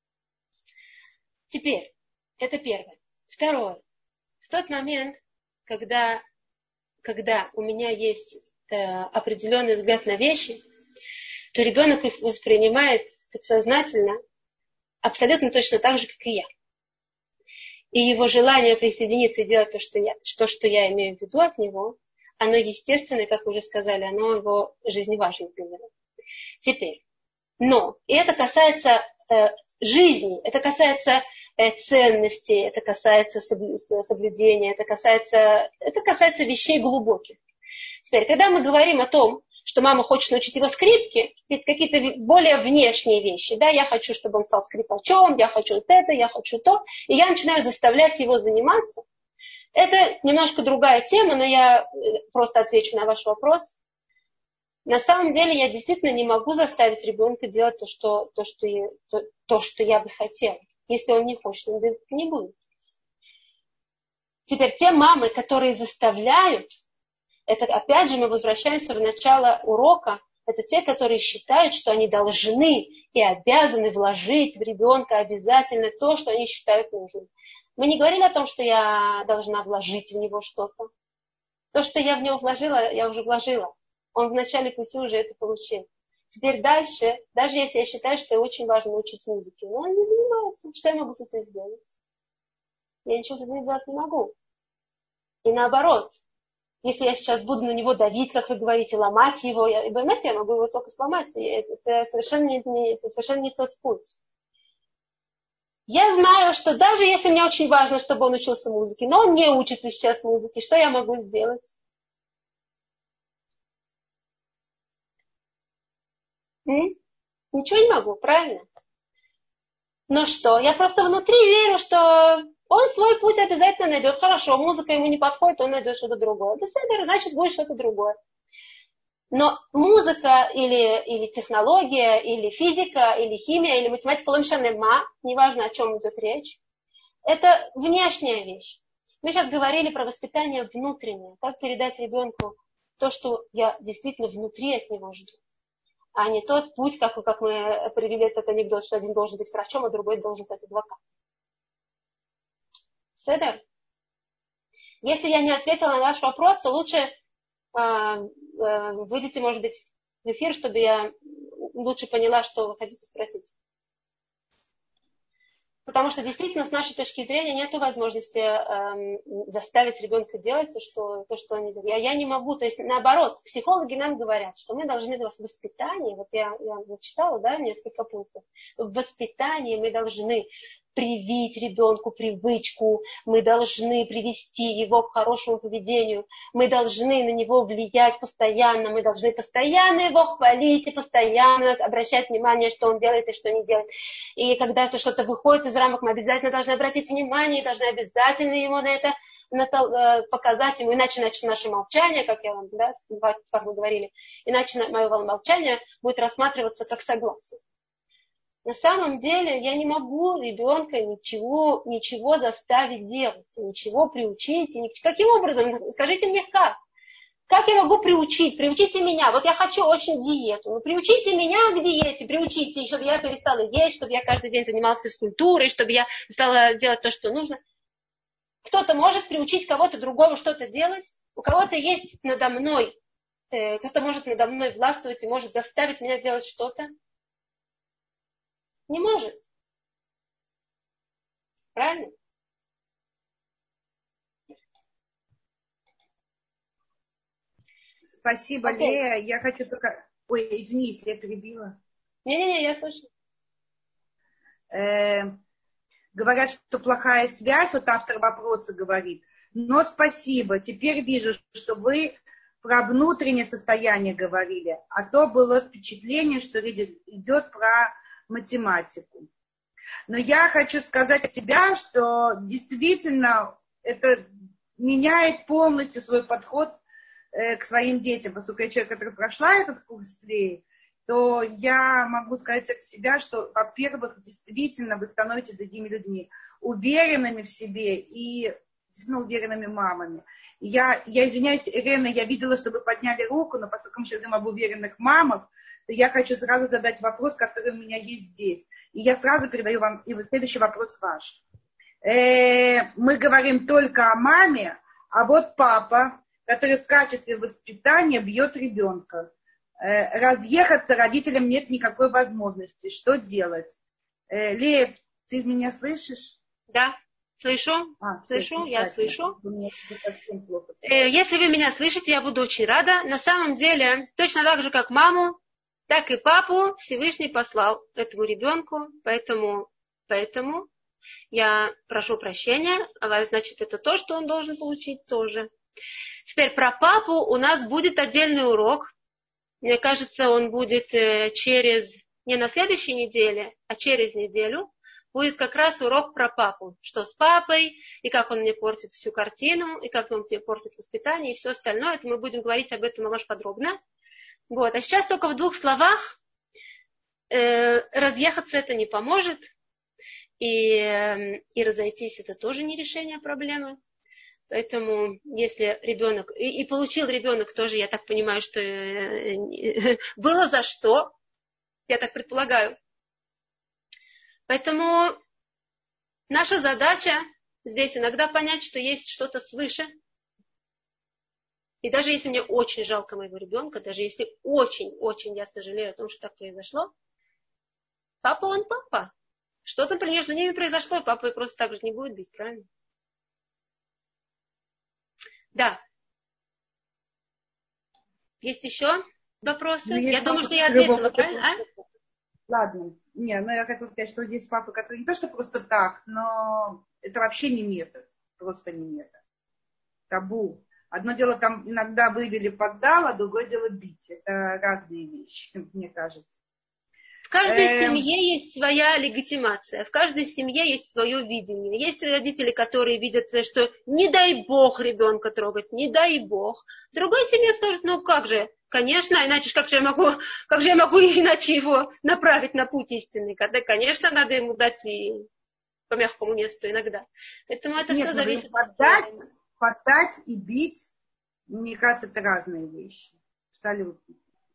Speaker 1: Теперь, это первое. Второе. В тот момент, когда, когда у меня есть э, определенный взгляд на вещи, то ребенок их воспринимает подсознательно абсолютно точно так же, как и я. И его желание присоединиться и делать то, что я, то, что я имею в виду от него, оно естественное, как вы уже сказали, оно его жизневажно для него. Теперь, но, и это касается э, жизни, это касается э, ценностей, это касается соблюдения, это касается, это касается вещей глубоких. Теперь, когда мы говорим о том, что мама хочет научить его скрипке, это какие-то более внешние вещи. Да, я хочу, чтобы он стал скрипачом, я хочу вот это, я хочу то. И я начинаю заставлять его заниматься. Это немножко другая тема, но я просто отвечу на ваш вопрос. На самом деле я действительно не могу заставить ребенка делать то, что, то, что, я, то, то, что я бы хотела. Если он не хочет, он делать не будет. Теперь те мамы, которые заставляют, это опять же мы возвращаемся в начало урока. Это те, которые считают, что они должны и обязаны вложить в ребенка обязательно то, что они считают нужным. Мы не говорили о том, что я должна вложить в него что-то. То, что я в него вложила, я уже вложила. Он в начале пути уже это получил. Теперь дальше, даже если я считаю, что очень важно учить музыке, но он не занимается. Что я могу с этим сделать? Я ничего с этим сделать не могу. И наоборот. Если я сейчас буду на него давить, как вы говорите, ломать его, я, и понимаете, я могу его только сломать. Это, это, совершенно не, не, это совершенно не тот путь. Я знаю, что даже если мне очень важно, чтобы он учился музыке, но он не учится сейчас музыке, что я могу сделать? М? Ничего не могу, правильно? Но что? Я просто внутри верю, что он свой путь обязательно найдет. Хорошо, музыка ему не подходит, он найдет что-то другое. Значит, будет что-то другое. Но музыка или, или технология, или физика, или химия, или математика, ломшанема, неважно, о чем идет речь, это внешняя вещь. Мы сейчас говорили про воспитание внутреннее. Как передать ребенку то, что я действительно внутри от него жду. А не тот путь, как, как мы привели этот анекдот, что один должен быть врачом, а другой должен стать адвокатом. Седер? Если я не ответила на ваш вопрос, то лучше э, э, выйдите, может быть, в эфир, чтобы я лучше поняла, что вы хотите спросить. Потому что действительно, с нашей точки зрения, нет возможности э, заставить ребенка делать то, что, то, что он не делает. Я, я не могу, то есть наоборот, психологи нам говорят, что мы должны в воспитании, вот я, я читала, да, несколько пунктов, в воспитании мы должны привить ребенку привычку, мы должны привести его к хорошему поведению, мы должны на него влиять постоянно, мы должны постоянно его хвалить и постоянно обращать внимание, что он делает и что не делает. И когда это что-то выходит из рамок, мы обязательно должны обратить внимание, должны обязательно ему на это показать ему, иначе начнется наше молчание, как я вам, да, как мы говорили, иначе мое молчание будет рассматриваться как согласие. На самом деле я не могу ребенка ничего, ничего заставить делать, ничего приучить. Каким образом? Скажите мне, как? Как я могу приучить? Приучите меня. Вот я хочу очень диету. Ну, приучите меня к диете, приучите, чтобы я перестала есть, чтобы я каждый день занималась физкультурой, чтобы я стала делать то, что нужно. Кто-то может приучить кого-то другого что-то делать. У кого-то есть надо мной, э, кто-то может надо мной властвовать и может заставить меня делать что-то. Не может. Правильно?
Speaker 2: Спасибо,
Speaker 1: okay.
Speaker 2: Лея. Я хочу только... Ой, извини, если я перебила.
Speaker 1: Не-не-не, я слышу.
Speaker 2: Э, говорят, что плохая связь, вот автор вопроса говорит. Но спасибо. Теперь вижу, что вы про внутреннее состояние говорили. А то было впечатление, что идет про математику. Но я хочу сказать от себя, что действительно это меняет полностью свой подход э, к своим детям. Поскольку я человек, который прошла этот курс с Леей, то я могу сказать от себя, что, во-первых, действительно вы становитесь другими людьми, уверенными в себе и действительно уверенными мамами. Я, я извиняюсь, Ирена, я видела, что вы подняли руку, но поскольку мы сейчас говорим об уверенных мамах, то я хочу сразу задать вопрос, который у меня есть здесь. И я сразу передаю вам, и следующий вопрос ваш. Э, мы говорим только о маме, а вот папа, который в качестве воспитания бьет ребенка. Э, разъехаться родителям нет никакой возможности. Что делать? Э, Лея, ты меня слышишь?
Speaker 1: Да, слышу. А, слышу, я слышу. Э, если вы меня слышите, я буду очень рада. На самом деле, точно так же, как маму, так и папу Всевышний послал этому ребенку, поэтому, поэтому я прошу прощения, а значит, это то, что он должен получить тоже. Теперь про папу у нас будет отдельный урок. Мне кажется, он будет через, не на следующей неделе, а через неделю. Будет как раз урок про папу. Что с папой, и как он мне портит всю картину, и как он мне портит воспитание, и все остальное. Это мы будем говорить об этом очень подробно. Вот. А сейчас только в двух словах э, разъехаться это не поможет, и, э, и разойтись это тоже не решение проблемы. Поэтому если ребенок, и, и получил ребенок тоже, я так понимаю, что э, э, было за что, я так предполагаю. Поэтому наша задача здесь иногда понять, что есть что-то свыше. И даже если мне очень жалко моего ребенка, даже если очень-очень я сожалею о том, что так произошло, папа он папа. Что-то между ними произошло, и папа просто так же не будет бить, правильно? Да. Есть еще вопросы? Ну, я думаю, что я ответила, правильно? А?
Speaker 2: Ладно. Не, ну я хотела сказать, что есть папы, которые не то, что просто так, но это вообще не метод. Просто не метод. Табу. Одно дело там иногда вывели поддал, а другое дело бить. Это разные вещи, мне кажется.
Speaker 1: В каждой эм... семье есть своя легитимация, в каждой семье есть свое видение. Есть родители, которые видят, что не дай бог ребенка трогать, не дай бог. В другой семье скажут, ну как же, конечно, иначе как же я могу, как же я могу иначе его направить на путь истинный? Когда, конечно, надо ему дать и по мягкому месту иногда. Поэтому это
Speaker 2: Нет,
Speaker 1: все зависит.
Speaker 2: Поддать, поддать и бить, мне кажется, это разные вещи. Абсолютно.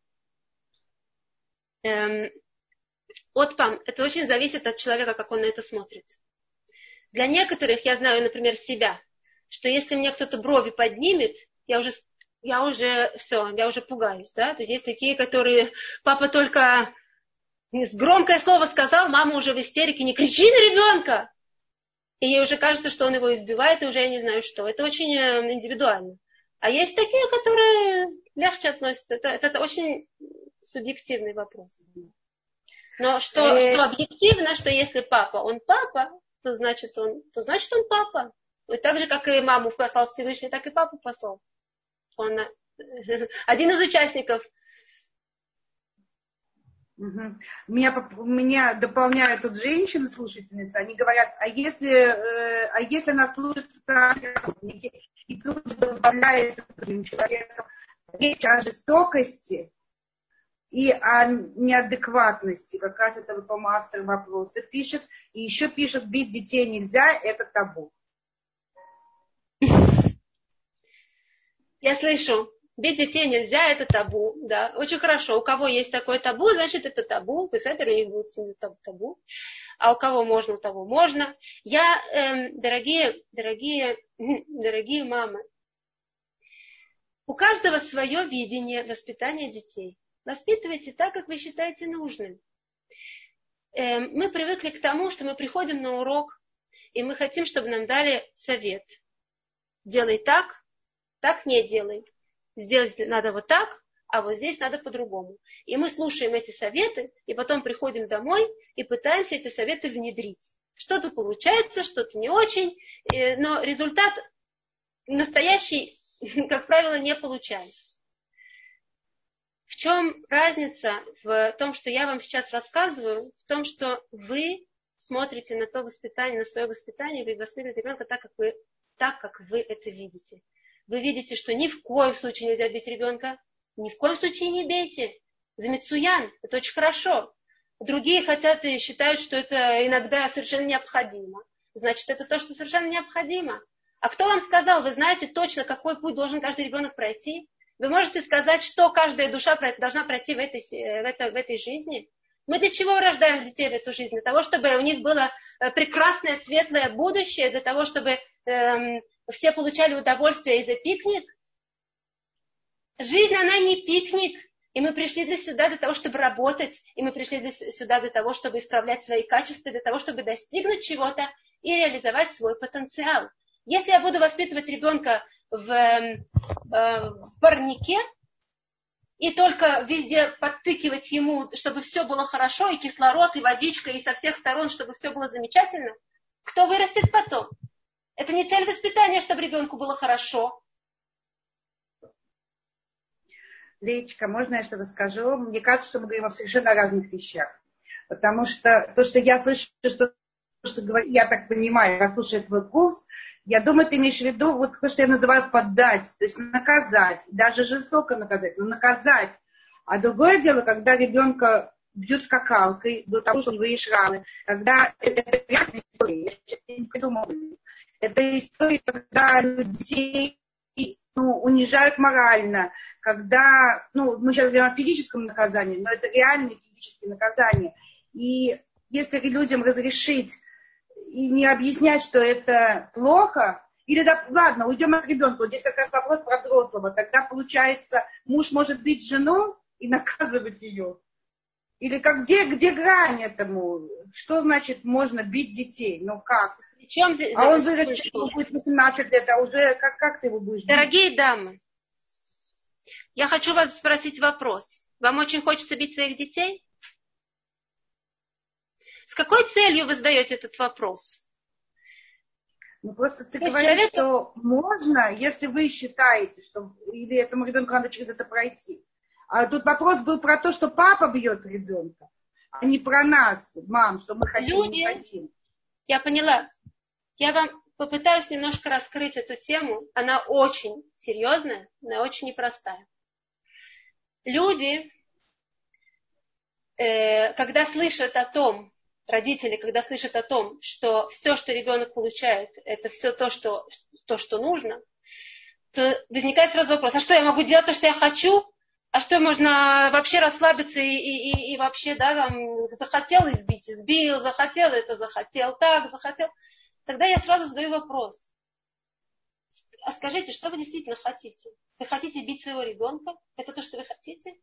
Speaker 1: Эм, от пам, это очень зависит от человека, как он на это смотрит. Для некоторых, я знаю, например, себя, что если мне кто-то брови поднимет, я уже, я уже все, я уже пугаюсь, да. То есть есть такие, которые, папа только громкое слово сказал, мама уже в истерике, не кричи на ребенка. И ей уже кажется, что он его избивает, и уже я не знаю что. Это очень индивидуально. А есть такие, которые легче относятся. Это, это, это очень субъективный вопрос. Но что, что объективно, что если папа, он папа, то значит он, то значит он папа. И так же, как и маму послал Всевышний, так и папу послал. Он один из участников.
Speaker 2: Угу. Меня, меня дополняют тут женщины, слушательницы, они говорят, а если, э, а если она служит в и тут добавляется другим человеком речь о жестокости и о неадекватности, как раз это, по-моему, автор вопроса пишет, и еще пишет, бить детей нельзя, это табу.
Speaker 1: Я слышу. Бить детей нельзя, это табу, да, очень хорошо. У кого есть такое табу, значит это табу, писатель у них будет с ним табу, а у кого можно, у того можно. Я, эм, дорогие, дорогие, дорогие мамы, у каждого свое видение воспитания детей. Воспитывайте так, как вы считаете нужным. Эм, мы привыкли к тому, что мы приходим на урок, и мы хотим, чтобы нам дали совет. Делай так, так не делай. Сделать надо вот так, а вот здесь надо по-другому. И мы слушаем эти советы, и потом приходим домой и пытаемся эти советы внедрить. Что-то получается, что-то не очень, но результат настоящий, как правило, не получается. В чем разница в том, что я вам сейчас рассказываю, в том, что вы смотрите на то воспитание, на свое воспитание, вы воспитываете ребенка так, как вы, так, как вы это видите. Вы видите, что ни в коем случае нельзя бить ребенка, ни в коем случае не бейте. Замецуян, это очень хорошо. Другие хотят и считают, что это иногда совершенно необходимо. Значит, это то, что совершенно необходимо. А кто вам сказал, вы знаете точно, какой путь должен каждый ребенок пройти? Вы можете сказать, что каждая душа должна пройти в этой, в этой, в этой жизни? Мы для чего рождаем детей в эту жизнь? Для того, чтобы у них было прекрасное, светлое будущее, для того, чтобы эм, все получали удовольствие из-за пикник. Жизнь, она не пикник. И мы пришли для сюда для того, чтобы работать. И мы пришли для, сюда для того, чтобы исправлять свои качества, для того, чтобы достигнуть чего-то и реализовать свой потенциал. Если я буду воспитывать ребенка в, э, в парнике, и только везде подтыкивать ему, чтобы все было хорошо, и кислород, и водичка, и со всех сторон, чтобы все было замечательно, кто вырастет потом? Это не цель воспитания, чтобы ребенку было хорошо.
Speaker 2: Леечка, можно я что-то скажу? Мне кажется, что мы говорим о совершенно разных вещах. Потому что то, что я слышу, что, что говорю, я так понимаю, послушая твой курс, я думаю, ты имеешь в виду вот то, что я называю поддать, то есть наказать, даже жестоко наказать, но наказать. А другое дело, когда ребенка бьют скакалкой до того, что у него есть шрамы, когда это реальная история, я не придумываю. Это история, когда детей ну, унижают морально, когда, ну, мы сейчас говорим о физическом наказании, но это реальные физические наказания. И если людям разрешить и не объяснять, что это плохо, или, да, ладно, уйдем от ребенка, вот здесь как раз вопрос про взрослого, тогда, получается, муж может бить жену и наказывать ее. Или как, где, где грань этому? Что значит можно бить детей? Ну как?
Speaker 1: Чем здесь,
Speaker 2: а он вырастет, ему будет восемнадцать лет, а уже как, как ты его будешь бить?
Speaker 1: Дорогие дамы, я хочу вас спросить вопрос. Вам очень хочется бить своих детей? С какой целью вы задаете этот вопрос?
Speaker 2: Ну, просто ты
Speaker 1: То
Speaker 2: говоришь,
Speaker 1: человек...
Speaker 2: что можно, если вы считаете, что или этому ребенку надо через это пройти. А тут вопрос был про то, что папа бьет ребенка, а не про нас, мам, что мы хотим,
Speaker 1: Люди...
Speaker 2: не хотим.
Speaker 1: Я поняла. Я вам попытаюсь немножко раскрыть эту тему. Она очень серьезная, она очень непростая. Люди, э, когда слышат о том, родители, когда слышат о том, что все, что ребенок получает, это все то, что, то, что нужно, то возникает сразу вопрос, а что я могу делать то, что я хочу? А что, можно вообще расслабиться и, и, и, и вообще, да, там, захотел избить, избил, захотел это, захотел так, захотел. Тогда я сразу задаю вопрос. А скажите, что вы действительно хотите? Вы хотите бить своего ребенка? Это то, что вы хотите?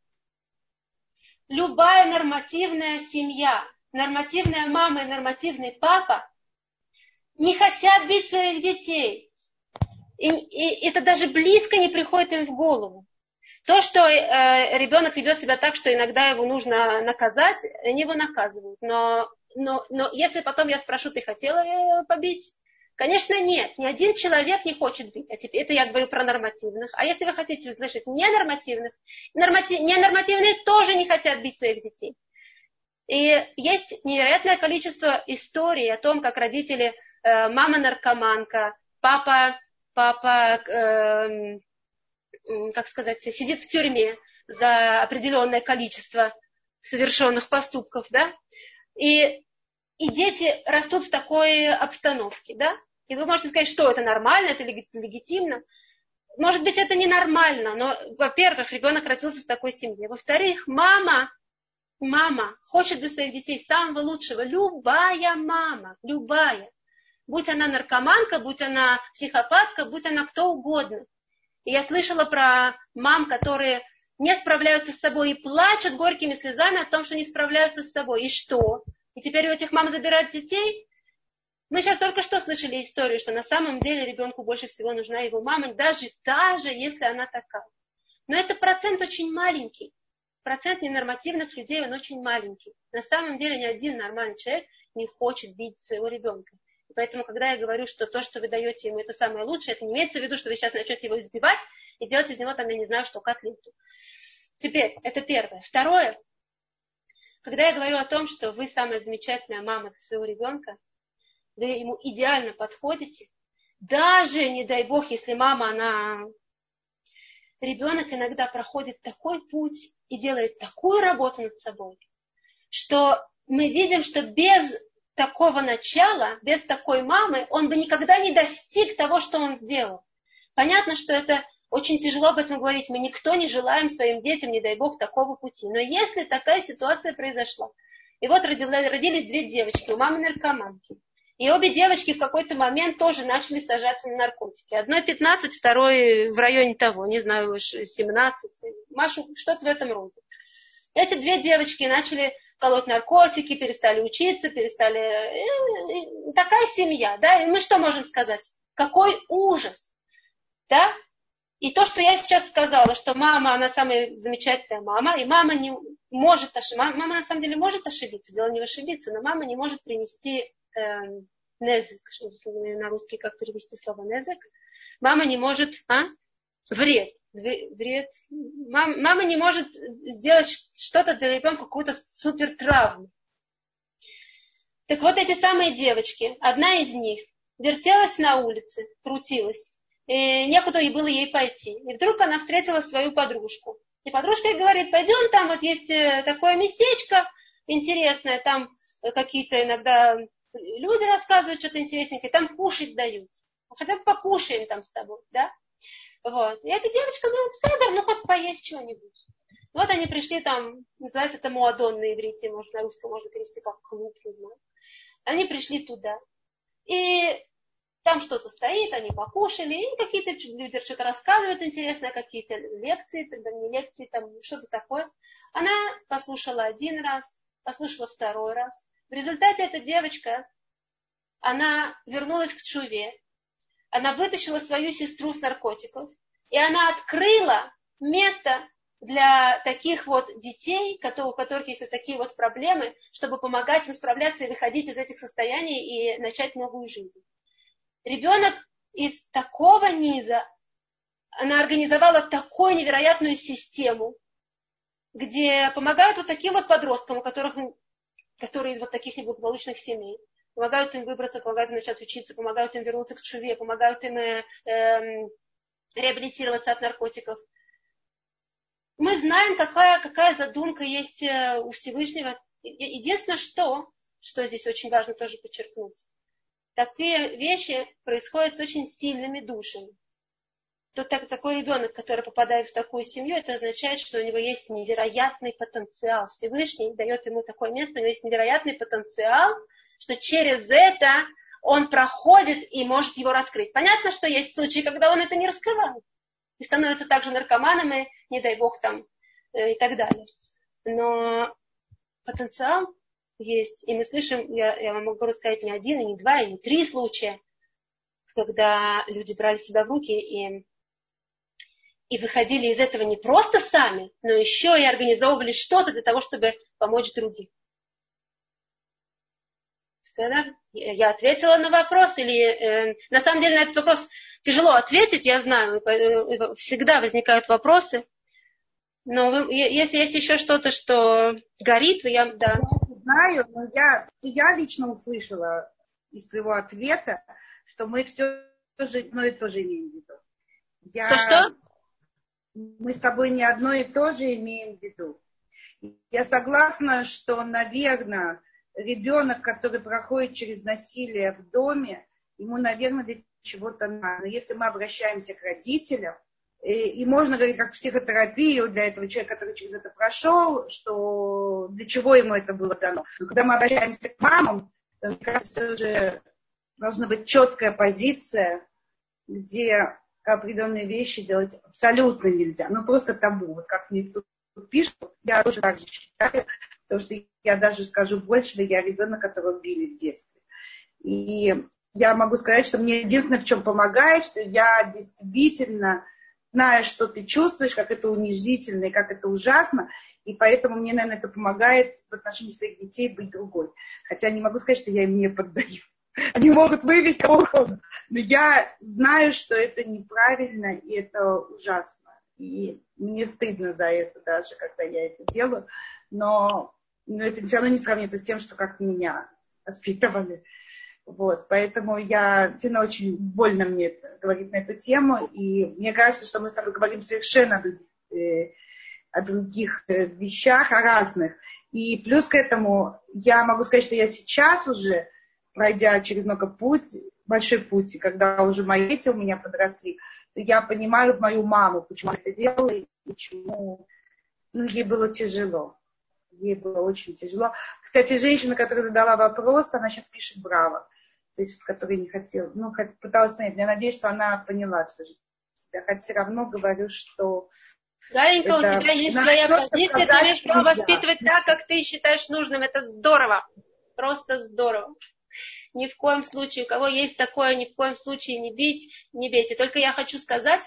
Speaker 1: Любая нормативная семья, нормативная мама и нормативный папа не хотят бить своих детей. И, и это даже близко не приходит им в голову. То, что э, ребенок ведет себя так, что иногда его нужно наказать, они его наказывают. Но, но, но если потом я спрошу, ты хотела побить? Конечно, нет. Ни один человек не хочет бить. А теперь это я говорю про нормативных. А если вы хотите слышать ненормативных, норматив, ненормативные тоже не хотят бить своих детей. И есть невероятное количество историй о том, как родители, э, мама наркоманка, папа, папа э, как сказать, сидит в тюрьме за определенное количество совершенных поступков, да, и, и дети растут в такой обстановке, да, и вы можете сказать, что это нормально, это легитимно. Может быть, это ненормально, но, во-первых, ребенок родился в такой семье, во-вторых, мама, мама хочет для своих детей самого лучшего, любая мама, любая, будь она наркоманка, будь она психопатка, будь она кто угодно. И я слышала про мам, которые не справляются с собой и плачут горькими слезами о том, что не справляются с собой. И что? И теперь у этих мам забирают детей? Мы сейчас только что слышали историю, что на самом деле ребенку больше всего нужна его мама, даже, даже если она такая. Но это процент очень маленький. Процент ненормативных людей, он очень маленький. На самом деле ни один нормальный человек не хочет бить своего ребенка. Поэтому, когда я говорю, что то, что вы даете ему, это самое лучшее, это не имеется в виду, что вы сейчас начнете его избивать и делать из него, там, я не знаю, что, котлету. Теперь, это первое. Второе, когда я говорю о том, что вы самая замечательная мама для своего ребенка, вы ему идеально подходите, даже, не дай бог, если мама, она... Ребенок иногда проходит такой путь и делает такую работу над собой, что мы видим, что без такого начала, без такой мамы, он бы никогда не достиг того, что он сделал. Понятно, что это очень тяжело об этом говорить. Мы никто не желаем своим детям, не дай бог, такого пути. Но если такая ситуация произошла, и вот родились две девочки, у мамы наркоманки, и обе девочки в какой-то момент тоже начали сажаться на наркотики. Одной пятнадцать, второй в районе того, не знаю, семнадцать. Машу, что-то в этом роде. Эти две девочки начали колоть наркотики, перестали учиться, перестали... Такая семья, да? И мы что можем сказать? Какой ужас, да? И то, что я сейчас сказала, что мама, она самая замечательная мама, и мама не может ошибиться. Мама на самом деле может ошибиться, дело не в ошибиться, но мама не может принести э, незек, на русский как перевести слово незек. Мама не может, а? Вред. Вред. Мама, мама не может сделать что-то для ребенка, какую-то супер травму. Так вот эти самые девочки, одна из них вертелась на улице, крутилась, и некуда было ей пойти. И вдруг она встретила свою подружку. И подружка ей говорит, пойдем, там вот есть такое местечко интересное, там какие-то иногда люди рассказывают что-то интересненькое, там кушать дают. Хотя бы покушаем там с тобой, да? Вот. И эта девочка говорит, Седер, ну хоть поесть что-нибудь. Вот они пришли там, называется это муадон на иврите, может на русском можно перевести как клуб, не знаю. Они пришли туда. И там что-то стоит, они покушали, и какие-то люди что-то рассказывают интересное, какие-то лекции, тогда не лекции, там что-то такое. Она послушала один раз, послушала второй раз. В результате эта девочка, она вернулась к тшуве, она вытащила свою сестру с наркотиков, и она открыла место для таких вот детей, у которых есть вот такие вот проблемы, чтобы помогать им справляться и выходить из этих состояний и начать новую жизнь. Ребенок из такого низа, она организовала такую невероятную систему, где помогают вот таким вот подросткам, у которых, которые из вот таких неблагополучных семей, помогают им выбраться, помогают им начать учиться, помогают им вернуться к тшуве, помогают им э, э, реабилитироваться от наркотиков. Мы знаем, какая, какая задумка есть у Всевышнего. Единственное, что что здесь очень важно тоже подчеркнуть. Такие вещи происходят с очень сильными душами. То, так, такой ребенок, который попадает в такую семью, это означает, что у него есть невероятный потенциал. Всевышний дает ему такое место, у него есть невероятный потенциал, что через это он проходит и может его раскрыть. Понятно, что есть случаи, когда он это не раскрывает. И становится также наркоманом, и, не дай бог, там, и так далее. Но потенциал есть. И мы слышим, я, я вам могу рассказать не один, и не два, и не три случая, когда люди брали себя в руки и, и выходили из этого не просто сами, но еще и организовывали что-то для того, чтобы помочь другим. Я ответила на вопрос, или э, на самом деле на этот вопрос тяжело ответить, я знаю, всегда возникают вопросы. Но вы, если есть еще что-то, что горит, я, да.
Speaker 2: Я знаю, но я, я лично услышала из твоего ответа, что мы все тоже одно и то же имеем в виду. Я,
Speaker 1: Что-что?
Speaker 2: Мы с тобой не одно и то же имеем в виду. Я согласна, что, наверное, ребенок, который проходит через насилие в доме, ему, наверное, для чего-то надо. Но если мы обращаемся к родителям, и можно говорить как психотерапию для этого человека, который через это прошел, что для чего ему это было дано. Но когда мы обращаемся к мамам, то, мне кажется, уже должна быть четкая позиция, где определенные вещи делать абсолютно нельзя. Ну, просто табу. Вот как мне тут пишут, я тоже так же считаю, потому что я даже скажу больше, я ребенок, которого били в детстве. И я могу сказать, что мне единственное, в чем помогает, что я действительно знаю, что ты чувствуешь, как это унизительно и как это ужасно, и поэтому мне, наверное, это помогает в отношении своих детей быть другой. Хотя не могу сказать, что я им не поддаю. Они могут вывести кого угодно. Но я знаю, что это неправильно, и это ужасно. И мне стыдно за это даже, когда я это делаю. Но, но это все равно не сравнится с тем, что как меня воспитывали. Вот, поэтому я, действительно, очень больно мне это говорить на эту тему, и мне кажется, что мы с тобой говорим совершенно о других, э, о других э, вещах, о разных. И плюс к этому я могу сказать, что я сейчас уже, пройдя очередной путь, большой путь, и когда уже мои дети у меня подросли, я понимаю мою маму, почему она это делала, и почему, ну, ей было тяжело. Ей было очень тяжело. Кстати, женщина, которая задала вопрос, она сейчас пишет «Браво». То есть, которая не хотела, ну, пыталась понять. Я надеюсь, что она поняла, что же себя. Хотя все равно говорю, что...
Speaker 1: Галенька, у тебя есть своя позиция, ты имеешь право воспитывать так, как ты считаешь нужным. Это здорово. Просто здорово. Ни в коем случае, у кого есть такое, ни в коем случае не бить, не бейте. Только я хочу сказать,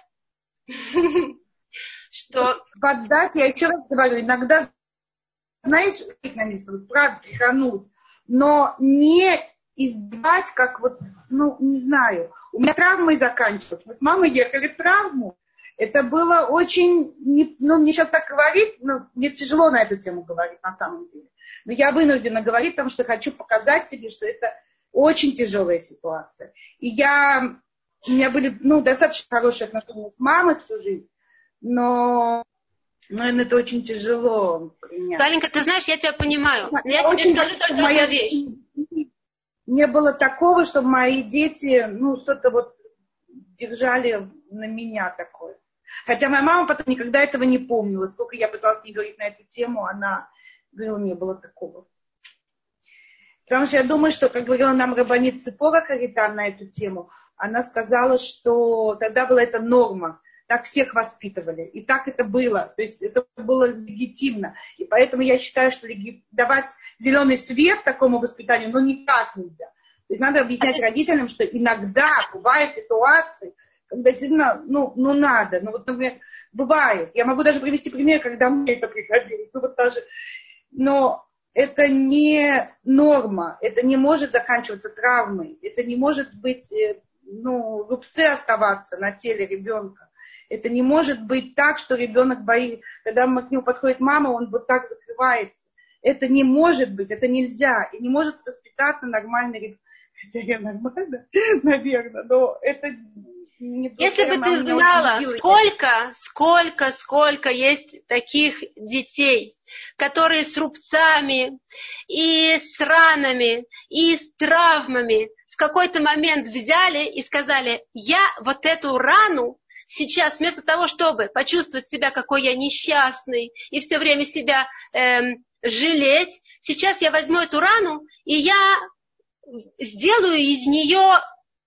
Speaker 1: что...
Speaker 2: Поддать, я еще раз говорю, иногда, знаешь, правда, тряхануть, но не избивать, как вот, ну, не знаю. У меня травмой заканчивалась. Мы с мамой ехали в травму. Это было очень, не, ну, мне сейчас так говорить, ну, мне тяжело на эту тему говорить на самом деле. Но я вынуждена говорить, потому что хочу показать тебе, что это очень тяжелая ситуация. И я, у меня были, ну, достаточно хорошие отношения с мамой всю жизнь, но, наверное, это очень тяжело принять.
Speaker 1: Галенька, ты знаешь, я тебя понимаю. Но я
Speaker 2: очень
Speaker 1: тебе скажу только
Speaker 2: моя...
Speaker 1: одну вещь.
Speaker 2: Не было такого, чтобы мои дети, ну, что-то вот держали на меня такое. Хотя моя мама потом никогда этого не помнила. Сколько я пыталась с ней говорить на эту тему, она говорила, не было такого. Потому что я думаю, что, как говорила нам рабанит Ципора Харитан на эту тему, она сказала, что тогда была эта норма. Так всех воспитывали. И так это было. То есть это было легитимно. И поэтому я считаю, что давать зеленый свет такому воспитанию, ну, никак нельзя. То есть надо объяснять родителям, что иногда бывают ситуации, когда действительно, ну, ну надо. Ну, вот, например, бывает. Я могу даже привести пример, когда мне это приходилось. Ну, вот даже... Но это не норма. Это не может заканчиваться травмой. Это не может быть, ну, рубцы оставаться на теле ребенка. Это не может быть так, что ребенок боится. Когда к нему подходит мама, он вот так закрывается. Это не может быть, это нельзя. И не может воспитаться нормальный ребенок. Хотя я нормально, наверное, но это не то,
Speaker 1: если бы ты знала, сколько, сколько, сколько есть таких детей, которые с рубцами, и с ранами, и с травмами, в какой-то момент взяли и сказали, я вот эту рану сейчас вместо того, чтобы почувствовать себя, какой я несчастный, и все время себя эм, жалеть, сейчас я возьму эту рану, и я сделаю из нее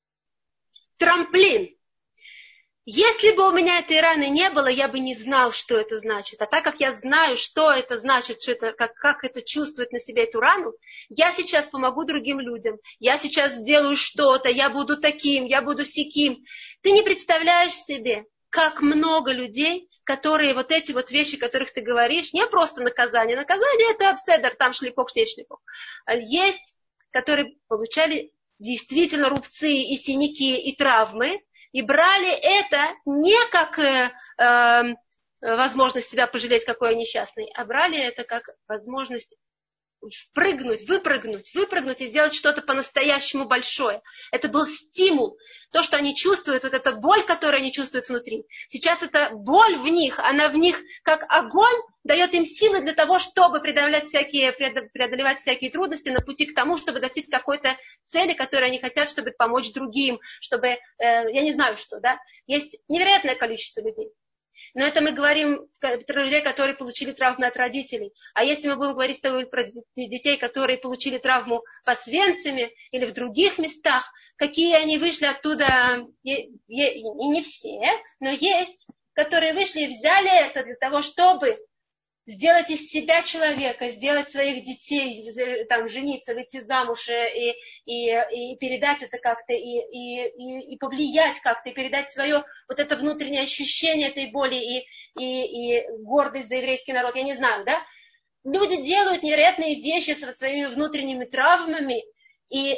Speaker 1: трамплин. Если бы у меня этой раны не было, я бы не знал, что это значит. А так как я знаю, что это значит, что это, как, как это чувствует на себе эту рану, я сейчас помогу другим людям. Я сейчас сделаю что-то, я буду таким, я буду сяким. Ты не представляешь себе, как много людей, которые вот эти вот вещи, о которых ты говоришь, не просто наказание. Наказание это обседер, там шлепок, здесь шлепок. А есть, которые получали действительно рубцы и синяки и травмы, и брали это не как э, э, возможность себя пожалеть, какой я несчастный, а брали это как возможность впрыгнуть, выпрыгнуть, выпрыгнуть и сделать что-то по-настоящему большое. Это был стимул. То, что они чувствуют, вот эта боль, которую они чувствуют внутри. Сейчас эта боль в них, она в них как огонь, дает им силы для того, чтобы преодолевать всякие, преодолевать всякие трудности на пути к тому, чтобы достичь какой-то цели, которую они хотят, чтобы помочь другим, чтобы, э, я не знаю что, да. Есть невероятное количество людей. Но это мы говорим про людей, которые получили травму от родителей. А если мы будем говорить с тобой про детей, которые получили травму в Освенциме или в других местах, какие они вышли оттуда, и не все, но есть, которые вышли и взяли это для того, чтобы сделать из себя человека, сделать своих детей, там, жениться, выйти замуж и, и, и передать это как-то, и, и, и, и повлиять как-то, и передать свое вот это внутреннее ощущение этой боли и, и, и гордость за еврейский народ, я не знаю, да? Люди делают невероятные вещи со своими внутренними травмами, и,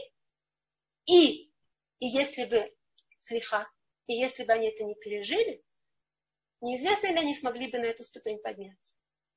Speaker 1: и, и если бы, слиха, и если бы они это не пережили, неизвестно ли они смогли бы на эту ступень подняться.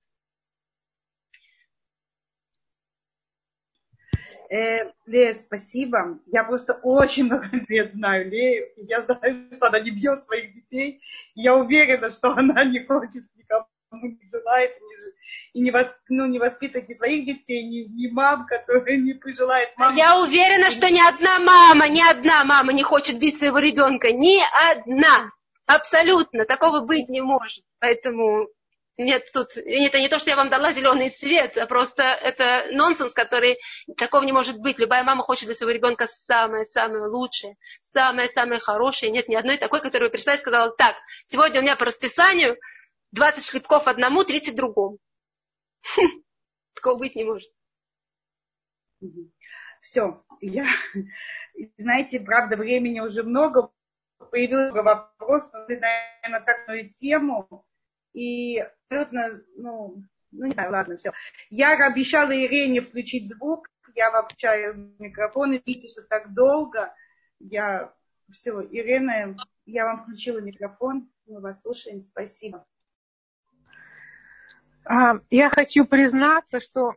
Speaker 2: Э, Лея, спасибо. Я просто очень много лет знаю Лею. Я знаю, что она не бьет своих детей. Я уверена, что она не хочет никому, не желает, и не, восп... ну, не воспитывает ни своих детей, ни, ни мам, которые не пожелают маму.
Speaker 1: Я уверена, что ни одна мама, ни одна мама не хочет бить своего ребенка. Ни одна. Абсолютно. Такого быть не может. Поэтому... Нет, тут это не то, что я вам дала зеленый свет, а просто это нонсенс, который такого не может быть. Любая мама хочет для своего ребенка самое-самое лучшее, самое-самое хорошее. Нет ни одной такой, которая пришла и сказала, так, сегодня у меня по расписанию двадцать шлепков одному, тридцать другому. Такого быть не может.
Speaker 2: Все, я, знаете, правда, времени уже много, появился вопрос, на такую тему. И абсолютно, ну, ну не знаю, ладно, все. Я обещала Ирине включить звук, я вам включаю микрофон, и видите, что так долго. Я, все, Ирина, я вам включила микрофон, мы вас слушаем, спасибо.
Speaker 4: Я хочу признаться, что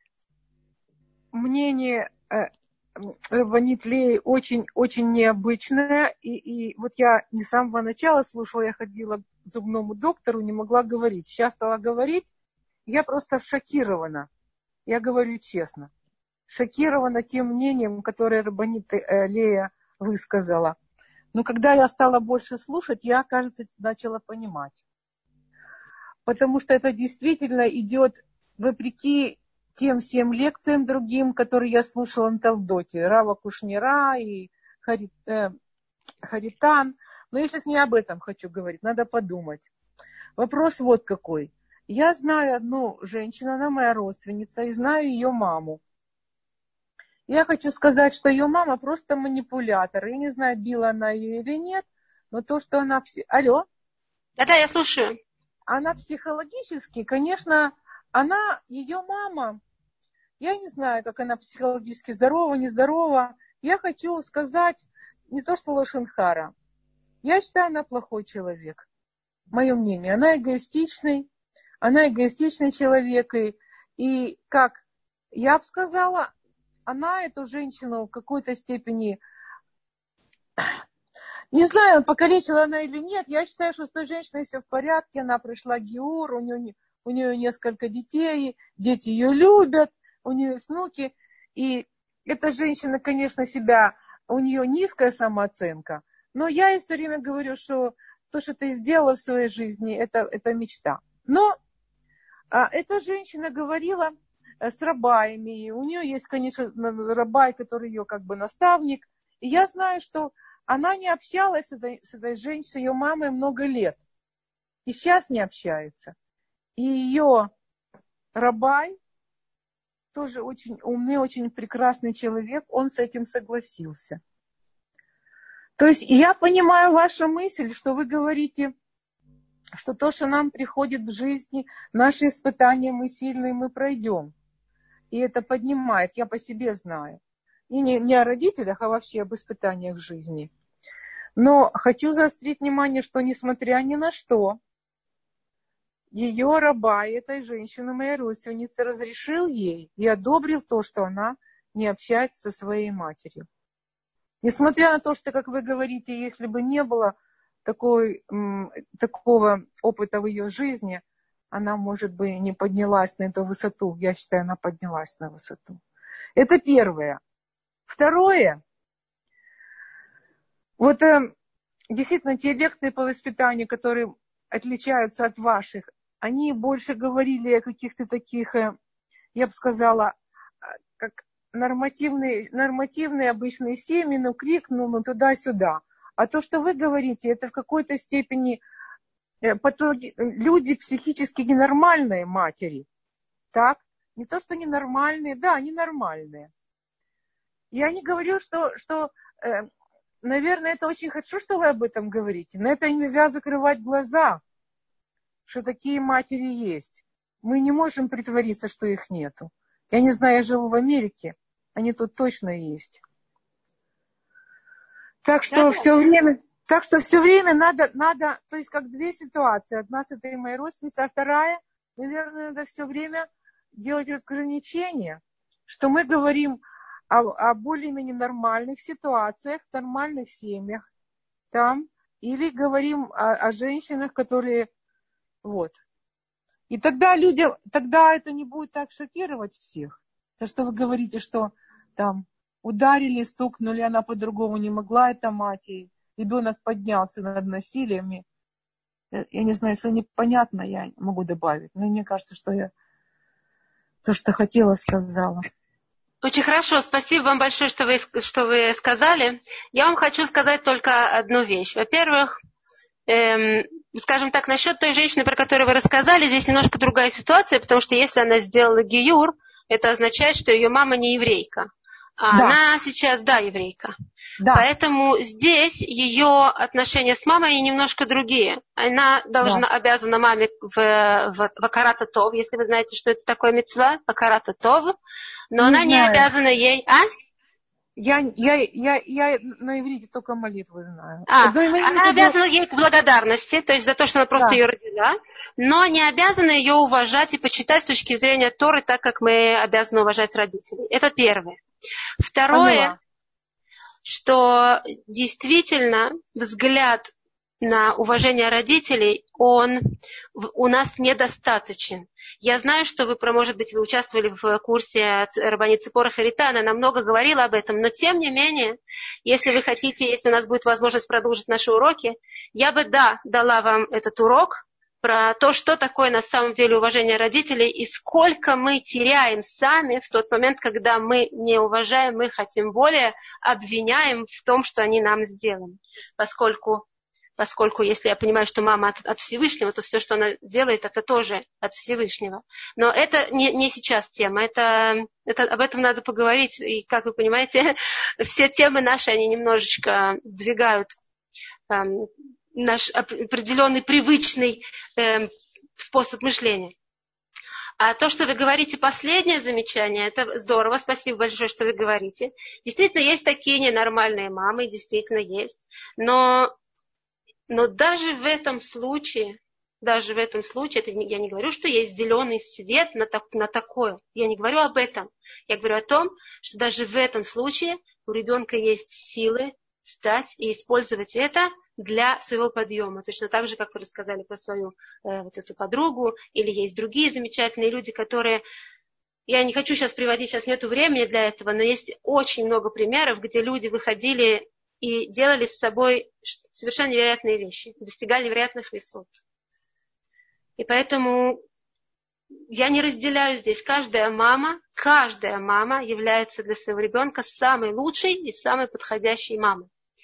Speaker 4: мнение Рабанит Леи очень-очень необычное, и, и вот я не с самого начала слушала, я ходила к зубному доктору, не могла говорить. Сейчас стала говорить, я просто шокирована. Я говорю честно. Шокирована тем мнением, которое Рабанит Лея высказала. Но когда я стала больше слушать, я, кажется, начала понимать. Потому что это действительно идет вопреки тем всем лекциям другим, которые я слушала на Талдоте. Рава Кушнира и Харит, э, Харитан. Но я сейчас не об этом хочу говорить, надо подумать. Вопрос вот какой. Я знаю одну женщину, она моя родственница, и знаю ее маму. Я хочу сказать, что ее мама просто манипулятор. Я не знаю, била она ее или нет, но то, что она... Алло?
Speaker 1: Да-да, я слушаю.
Speaker 4: Она психологически, конечно, она, ее мама, я не знаю, как она психологически здорова, нездорова. Я хочу сказать не то, что лошен-хара. Я считаю, она плохой человек. Мое мнение. Она эгоистичный. Она эгоистичный человек. И, и как я бы сказала, она эту женщину в какой-то степени, не знаю, покалечила она или нет. Я считаю, что с той женщиной все в порядке. Она прошла гиур, у нее, у у нее несколько детей, дети ее любят, у нее есть внуки. И эта женщина, конечно, себя, у нее низкая самооценка, но я ей все время говорю, что то, что ты сделала в своей жизни, это, это мечта. Но а, эта женщина говорила с рабаями, и у нее есть, конечно, рабай, который ее как бы наставник. И я знаю, что она не общалась с этой, с этой женщиной, с ее мамой много лет. И сейчас не общается. И ее рабай, тоже очень умный, очень прекрасный человек, он с этим согласился. То есть я понимаю вашу мысль, что вы говорите, что то, что нам приходит в жизни, наши испытания, мы сильные, мы пройдем. И это поднимает, я по себе знаю. И не, не о родителях, а вообще об испытаниях жизни. Но хочу заострить внимание, что несмотря ни на что, ее рабай, этой женщины, моей родственницы, разрешил ей и одобрил то, что она не общается со своей матерью. Несмотря на то, что, как вы говорите, если бы не было такой, м, такого опыта в ее жизни, она, может быть, не поднялась на эту высоту. Я считаю, она поднялась на высоту. Это первое. Второе. Вот э, действительно, те лекции по воспитанию, которые отличаются от ваших, они больше говорили о каких-то таких, э, я бы сказала, как нормативные, нормативные обычные семьи, ну, крикнул, ну, туда-сюда. А то, что вы говорите, это в какой-то степени э, патологи... люди психически ненормальные матери. Так? Не то, что ненормальные, да, ненормальные. Я не говорю, что, что э, наверное, это очень хорошо, что вы об этом говорите, но это нельзя закрывать глаза, что такие матери есть. Мы не можем притвориться, что их нету. Я не знаю, я живу в Америке, они тут точно есть. Так что да, все да. время, так что все время надо, надо, то есть как две ситуации. Одна с этой моей родственницей, а вторая, наверное, надо все время делать разграничение, что мы говорим о, о более-менее нормальных ситуациях, нормальных семьях там, или говорим о, о женщинах, которые вот. И тогда люди, тогда это не будет так шокировать всех. То, что вы говорите, что там ударили, стукнули, она по-другому не могла, это мать, и ребенок поднялся над насилиями. Я не знаю, если непонятно, я могу добавить. Но мне кажется, что я то, что хотела, сказала.
Speaker 1: Очень хорошо, спасибо вам большое, что вы, что вы сказали. Я вам хочу сказать только одну вещь. Во-первых, эм, скажем так, насчет той женщины, про которую вы рассказали, здесь немножко другая ситуация, потому что если она сделала гиюр, это означает, что ее мама не еврейка. А да. Она сейчас, да, еврейка. Да. Поэтому здесь ее отношения с мамой немножко другие. Она должна, да. обязана маме в, в, в акарата тов, если вы знаете, что это такое мицва, акарата тов, но не она знаю. Не обязана ей... А?
Speaker 4: Я, я, я, я на иврите только молитвы знаю.
Speaker 1: А, она обязана ей к благодарности, то есть за то, что она просто да. ее родила, но не обязана ее уважать и почитать с точки зрения Торы, так как мы обязаны уважать родителей. Это первое. Второе, Поняла. Что действительно взгляд на уважение родителей, он у нас недостаточен. Я знаю, что вы, может быть, вы участвовали в курсе Рабанит Ципора Харита, она намного говорила об этом, но тем не менее, если вы хотите, если у нас будет возможность продолжить наши уроки, я бы, да, дала вам этот урок про то, что такое на самом деле уважение родителей и сколько мы теряем сами в тот момент, когда мы не уважаем, мы хотим более, обвиняем в том, что они нам сделали. Поскольку Поскольку, если я понимаю, что мама от, от Всевышнего, то все, что она делает, это тоже от Всевышнего. Но это не, не сейчас тема. Это, это, об этом надо поговорить. И, как вы понимаете, все темы наши, они немножечко сдвигают э, наш определенный привычный э, способ мышления. А то, что вы говорите, последнее замечание, это здорово, спасибо большое, что вы говорите. Действительно, есть такие ненормальные мамы, действительно есть. Но... Но даже в этом случае, даже в этом случае, это я не говорю, что есть зеленый свет на, так, на такое. Я не говорю об этом. Я говорю о том, что даже в этом случае у ребенка есть силы встать и использовать это для своего подъема. Точно так же, как вы рассказали про свою э, вот эту подругу, или есть другие замечательные люди, которые... Я не хочу сейчас приводить, сейчас нету времени для этого, но есть очень много примеров, где люди выходили и делали с собой совершенно невероятные вещи, достигали невероятных высот. И поэтому я не разделяю здесь. Каждая мама, каждая мама является для своего ребенка самой лучшей и самой подходящей мамой.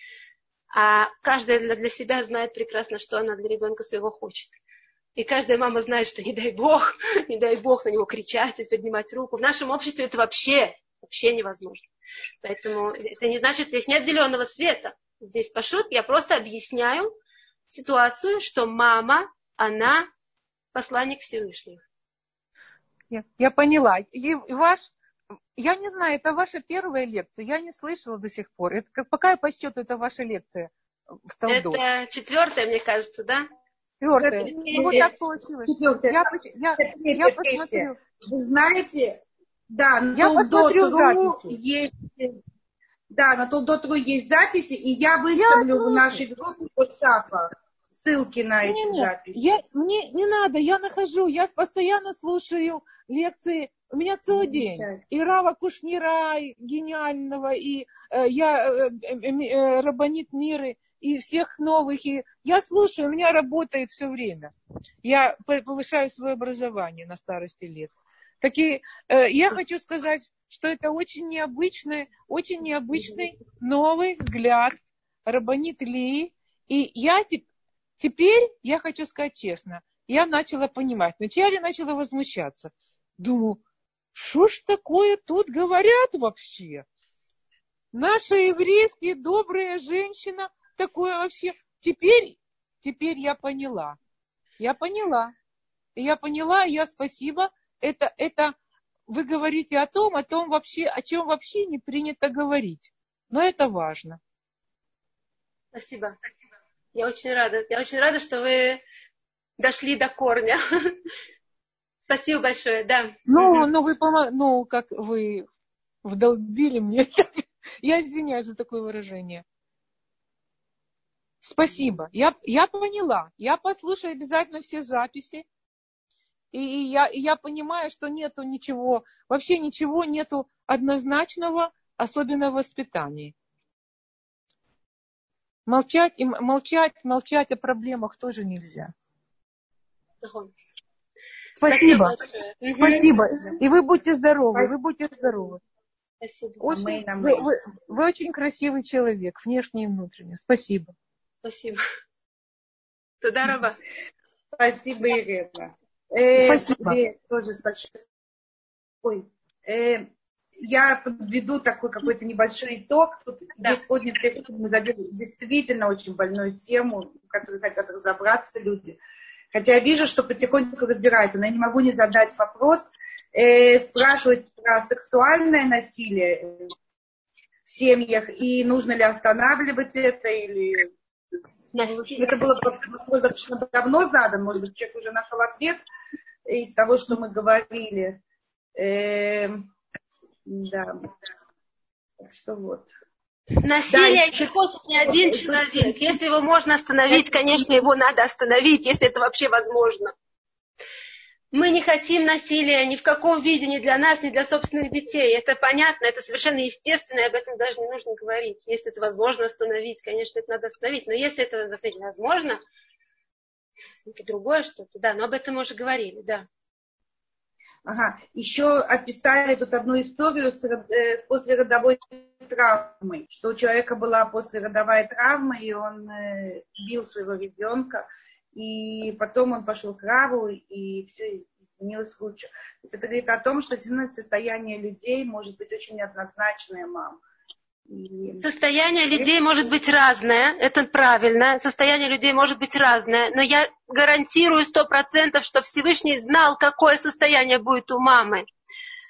Speaker 1: А каждая для себя знает прекрасно, что она для ребенка своего хочет. И каждая мама знает, что не дай Бог, не дай Бог на него кричать и поднимать руку. В нашем обществе это вообще, вообще невозможно. Поэтому это не значит, здесь нет зеленого света. Здесь пашут, я просто объясняю ситуацию, что мама, она посланник Всевышнего.
Speaker 4: Я, я поняла. И ваш, я не знаю, это ваша первая лекция. Я не слышала до сих пор. Это, какая по счету это ваша лекция в Талдот?
Speaker 1: Это четвертая, мне кажется, да?
Speaker 4: Четвертая. Ну, вот так получилось.
Speaker 2: Четвертая.
Speaker 4: Я, я, я, я посмотрю.
Speaker 2: Вы знаете, да, на
Speaker 4: я посмотрю записи.
Speaker 2: Есть, да, на Толдот.ру есть записи, и я выставлю я в нашей группе WhatsApp ссылки на эти
Speaker 4: не,
Speaker 2: записи.
Speaker 4: Я, мне не надо, я нахожу, я постоянно слушаю лекции, у меня целый день. И Рава Кушнира, и гениального, и э, я э, э, э, Рабанит Миры, и всех новых. И я слушаю, у меня работает все время. Я повышаю свое образование на старости лет. Так и э, я хочу сказать, что это очень необычный, очень необычный новый взгляд Рабанит Лии. И я теперь Теперь, я хочу сказать честно, я начала понимать. Вначале начала возмущаться. Думаю, что ж такое тут говорят вообще? Наша еврейская добрая женщина, такое вообще. Теперь, теперь я поняла. Я поняла. И я поняла, и я спасибо. Это, это вы говорите о том, о том вообще, о чем вообще не принято говорить. Но это важно.
Speaker 1: Спасибо. Я очень рада. Я очень рада, что вы дошли до корня. Спасибо большое, да.
Speaker 4: Ну,
Speaker 1: угу.
Speaker 4: ну, вы помог... ну, как вы вдолбили мне. Я извиняюсь за такое выражение. Спасибо. Я, я поняла. Я послушаю обязательно все записи. И я, и я понимаю, что нету ничего, вообще ничего нету однозначного, особенно в воспитании. Молчать, и молчать, молчать о проблемах тоже нельзя. Спасибо.
Speaker 1: Спасибо.
Speaker 4: Спасибо. И вы будьте здоровы. Спасибо. Вы будьте здоровы.
Speaker 1: Спасибо.
Speaker 4: Очень, вы, вы, вы очень красивый человек, внешне и внутренне. Спасибо.
Speaker 1: Спасибо. Туда раба.
Speaker 2: Спасибо, Ирина. Э,
Speaker 4: Спасибо.
Speaker 2: Тоже спасибо. Ой, э, я подведу такой какой-то небольшой итог. Тут да. Здесь поднятые, мы задели действительно очень больную тему, в которой хотят разобраться люди. Хотя я вижу, что потихоньку разбираются, но я не могу не задать вопрос. Э, спрашивать про сексуальное насилие в семьях, и нужно ли останавливать это, или... Насилие. Это было достаточно давно задан, может быть, человек уже нашел ответ из того, что мы говорили. Э, да. Так что вот.
Speaker 1: Насилие да, не хочет ни один это, человек. Если его можно остановить, конечно, его надо остановить, если это вообще возможно. Мы не хотим насилия ни в каком виде, ни для нас, ни для собственных детей. Это понятно, это совершенно естественно, и об этом даже не нужно говорить. Если это возможно остановить, конечно, это надо остановить. Но если это невозможно, это другое что-то, да, но об этом мы уже говорили, да.
Speaker 2: Ага, еще описали тут одну историю с, э, с послеродовой травмой, что у человека была послеродовая травма, и он э, бил своего ребенка, и потом он пошел к Раву, и все изменилось лучше. То есть это говорит о том, что состояние людей может быть очень неоднозначное, мам. И...
Speaker 1: Состояние людей может быть разное, это правильно, состояние людей может быть разное, но я гарантирую сто процентов, что Всевышний знал, какое состояние будет у мамы.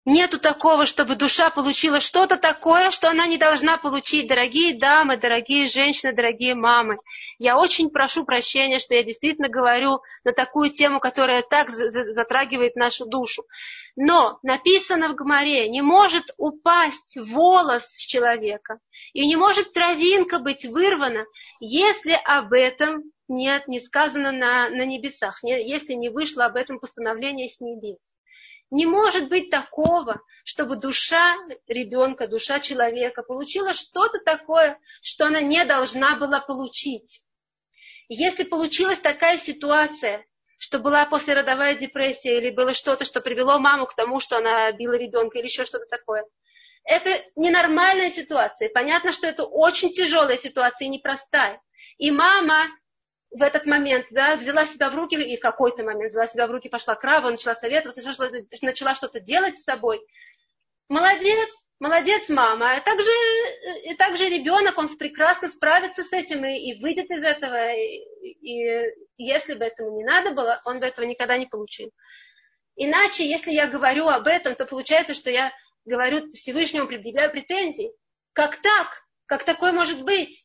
Speaker 1: Нету такого, чтобы душа получила что-то такое, что она не должна получить. Дорогие дамы, дорогие женщины, дорогие мамы, я очень прошу прощения, что я действительно говорю на такую тему, которая так затрагивает нашу душу. Но написано в Гемаре, не может упасть волос с человека, и не может травинка быть вырвана, если об этом нет, не сказано на, на небесах, не, если не вышло об этом постановление с небес. Не может быть такого, чтобы душа ребенка, душа человека получила что-то такое, что она не должна была получить. Если получилась такая ситуация, что была послеродовая депрессия, или было что-то, что привело маму к тому, что она била ребенка, или еще что-то такое, это ненормальная ситуация. Понятно, что это очень тяжелая ситуация и непростая. И мама в этот момент, да, взяла себя в руки, и в какой-то момент взяла себя в руки, пошла к Раву, начала советоваться, начала что-то делать с собой. Молодец, молодец, мама. И также, и также ребенок, он прекрасно справится с этим и, и выйдет из этого. И, и если бы этому не надо было, он бы этого никогда не получил. Иначе, если я говорю об этом, то получается, что я говорю Всевышнему, предъявляю претензии. Как так? Как такое может быть?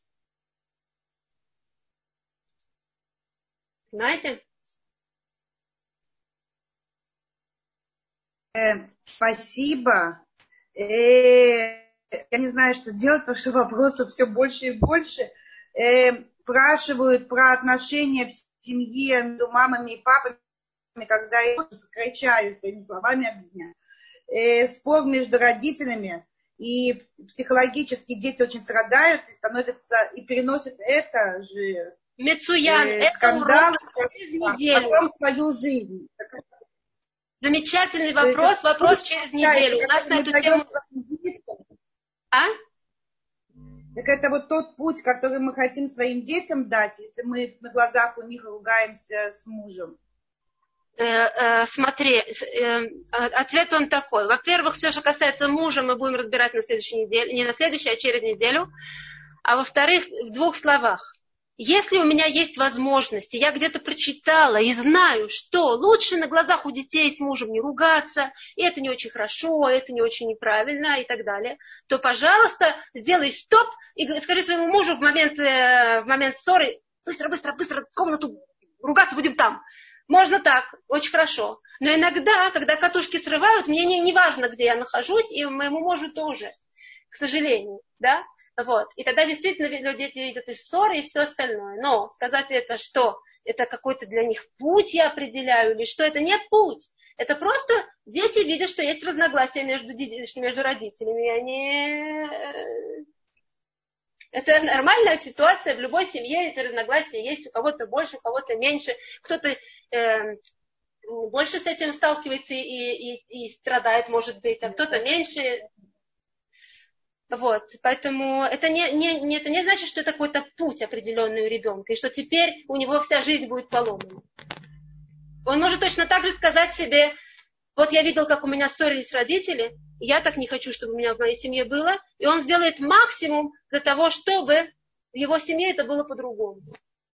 Speaker 1: Понимаете?
Speaker 2: Э, спасибо. Э, я не знаю, что делать, потому что вопросов все больше и больше. Э, спрашивают про отношения в семье между мамами и папами, когда я сокращаю своими словами объясняю. Э, спор между родителями, и психологически дети очень страдают и становятся, и переносят это же.
Speaker 1: Мецуян,
Speaker 2: э,
Speaker 1: это
Speaker 2: скандалы,
Speaker 1: урок через неделю.
Speaker 2: Потом свою жизнь.
Speaker 1: Замечательный вопрос, есть, вопрос через неделю. У нас на эту тему... А?
Speaker 2: Так это вот тот путь, который мы хотим своим детям дать, если мы на глазах у них ругаемся с мужем.
Speaker 1: Э, э, смотри, э, ответ он такой. Во-первых, все, что касается мужа, мы будем разбирать на следующей неделе, не на следующей, а через неделю. А во-вторых, в двух словах. Если у меня есть возможность, и я где-то прочитала и знаю, что лучше на глазах у детей с мужем не ругаться, и это не очень хорошо, это не очень неправильно и так далее, то, пожалуйста, сделай стоп и скажи своему мужу в момент, в момент ссоры: быстро, быстро, быстро, в комнату, ругаться будем там. Можно так, очень хорошо. Но иногда, когда катушки срывают, мне не, не важно, где я нахожусь, и моему мужу тоже, к сожалению, да? Вот. И тогда действительно дети видят и ссоры, и все остальное. Но сказать это, что это какой-то для них путь я определяю, или что это не путь. Это просто дети видят, что есть разногласия между, между родителями. И они... Это нормальная ситуация в любой семье, эти разногласия есть. У кого-то больше, у кого-то меньше. Кто-то э, больше с этим сталкивается и, и, и страдает, может быть, а кто-то меньше. Вот, поэтому это не, не, не, это не значит, что это какой-то путь определенный у ребенка, и что теперь у него вся жизнь будет поломана. Он может точно так же сказать себе: вот я видел, как у меня ссорились родители, я так не хочу, чтобы у меня в моей семье было, и он сделает максимум для того, чтобы в его семье это было по-другому.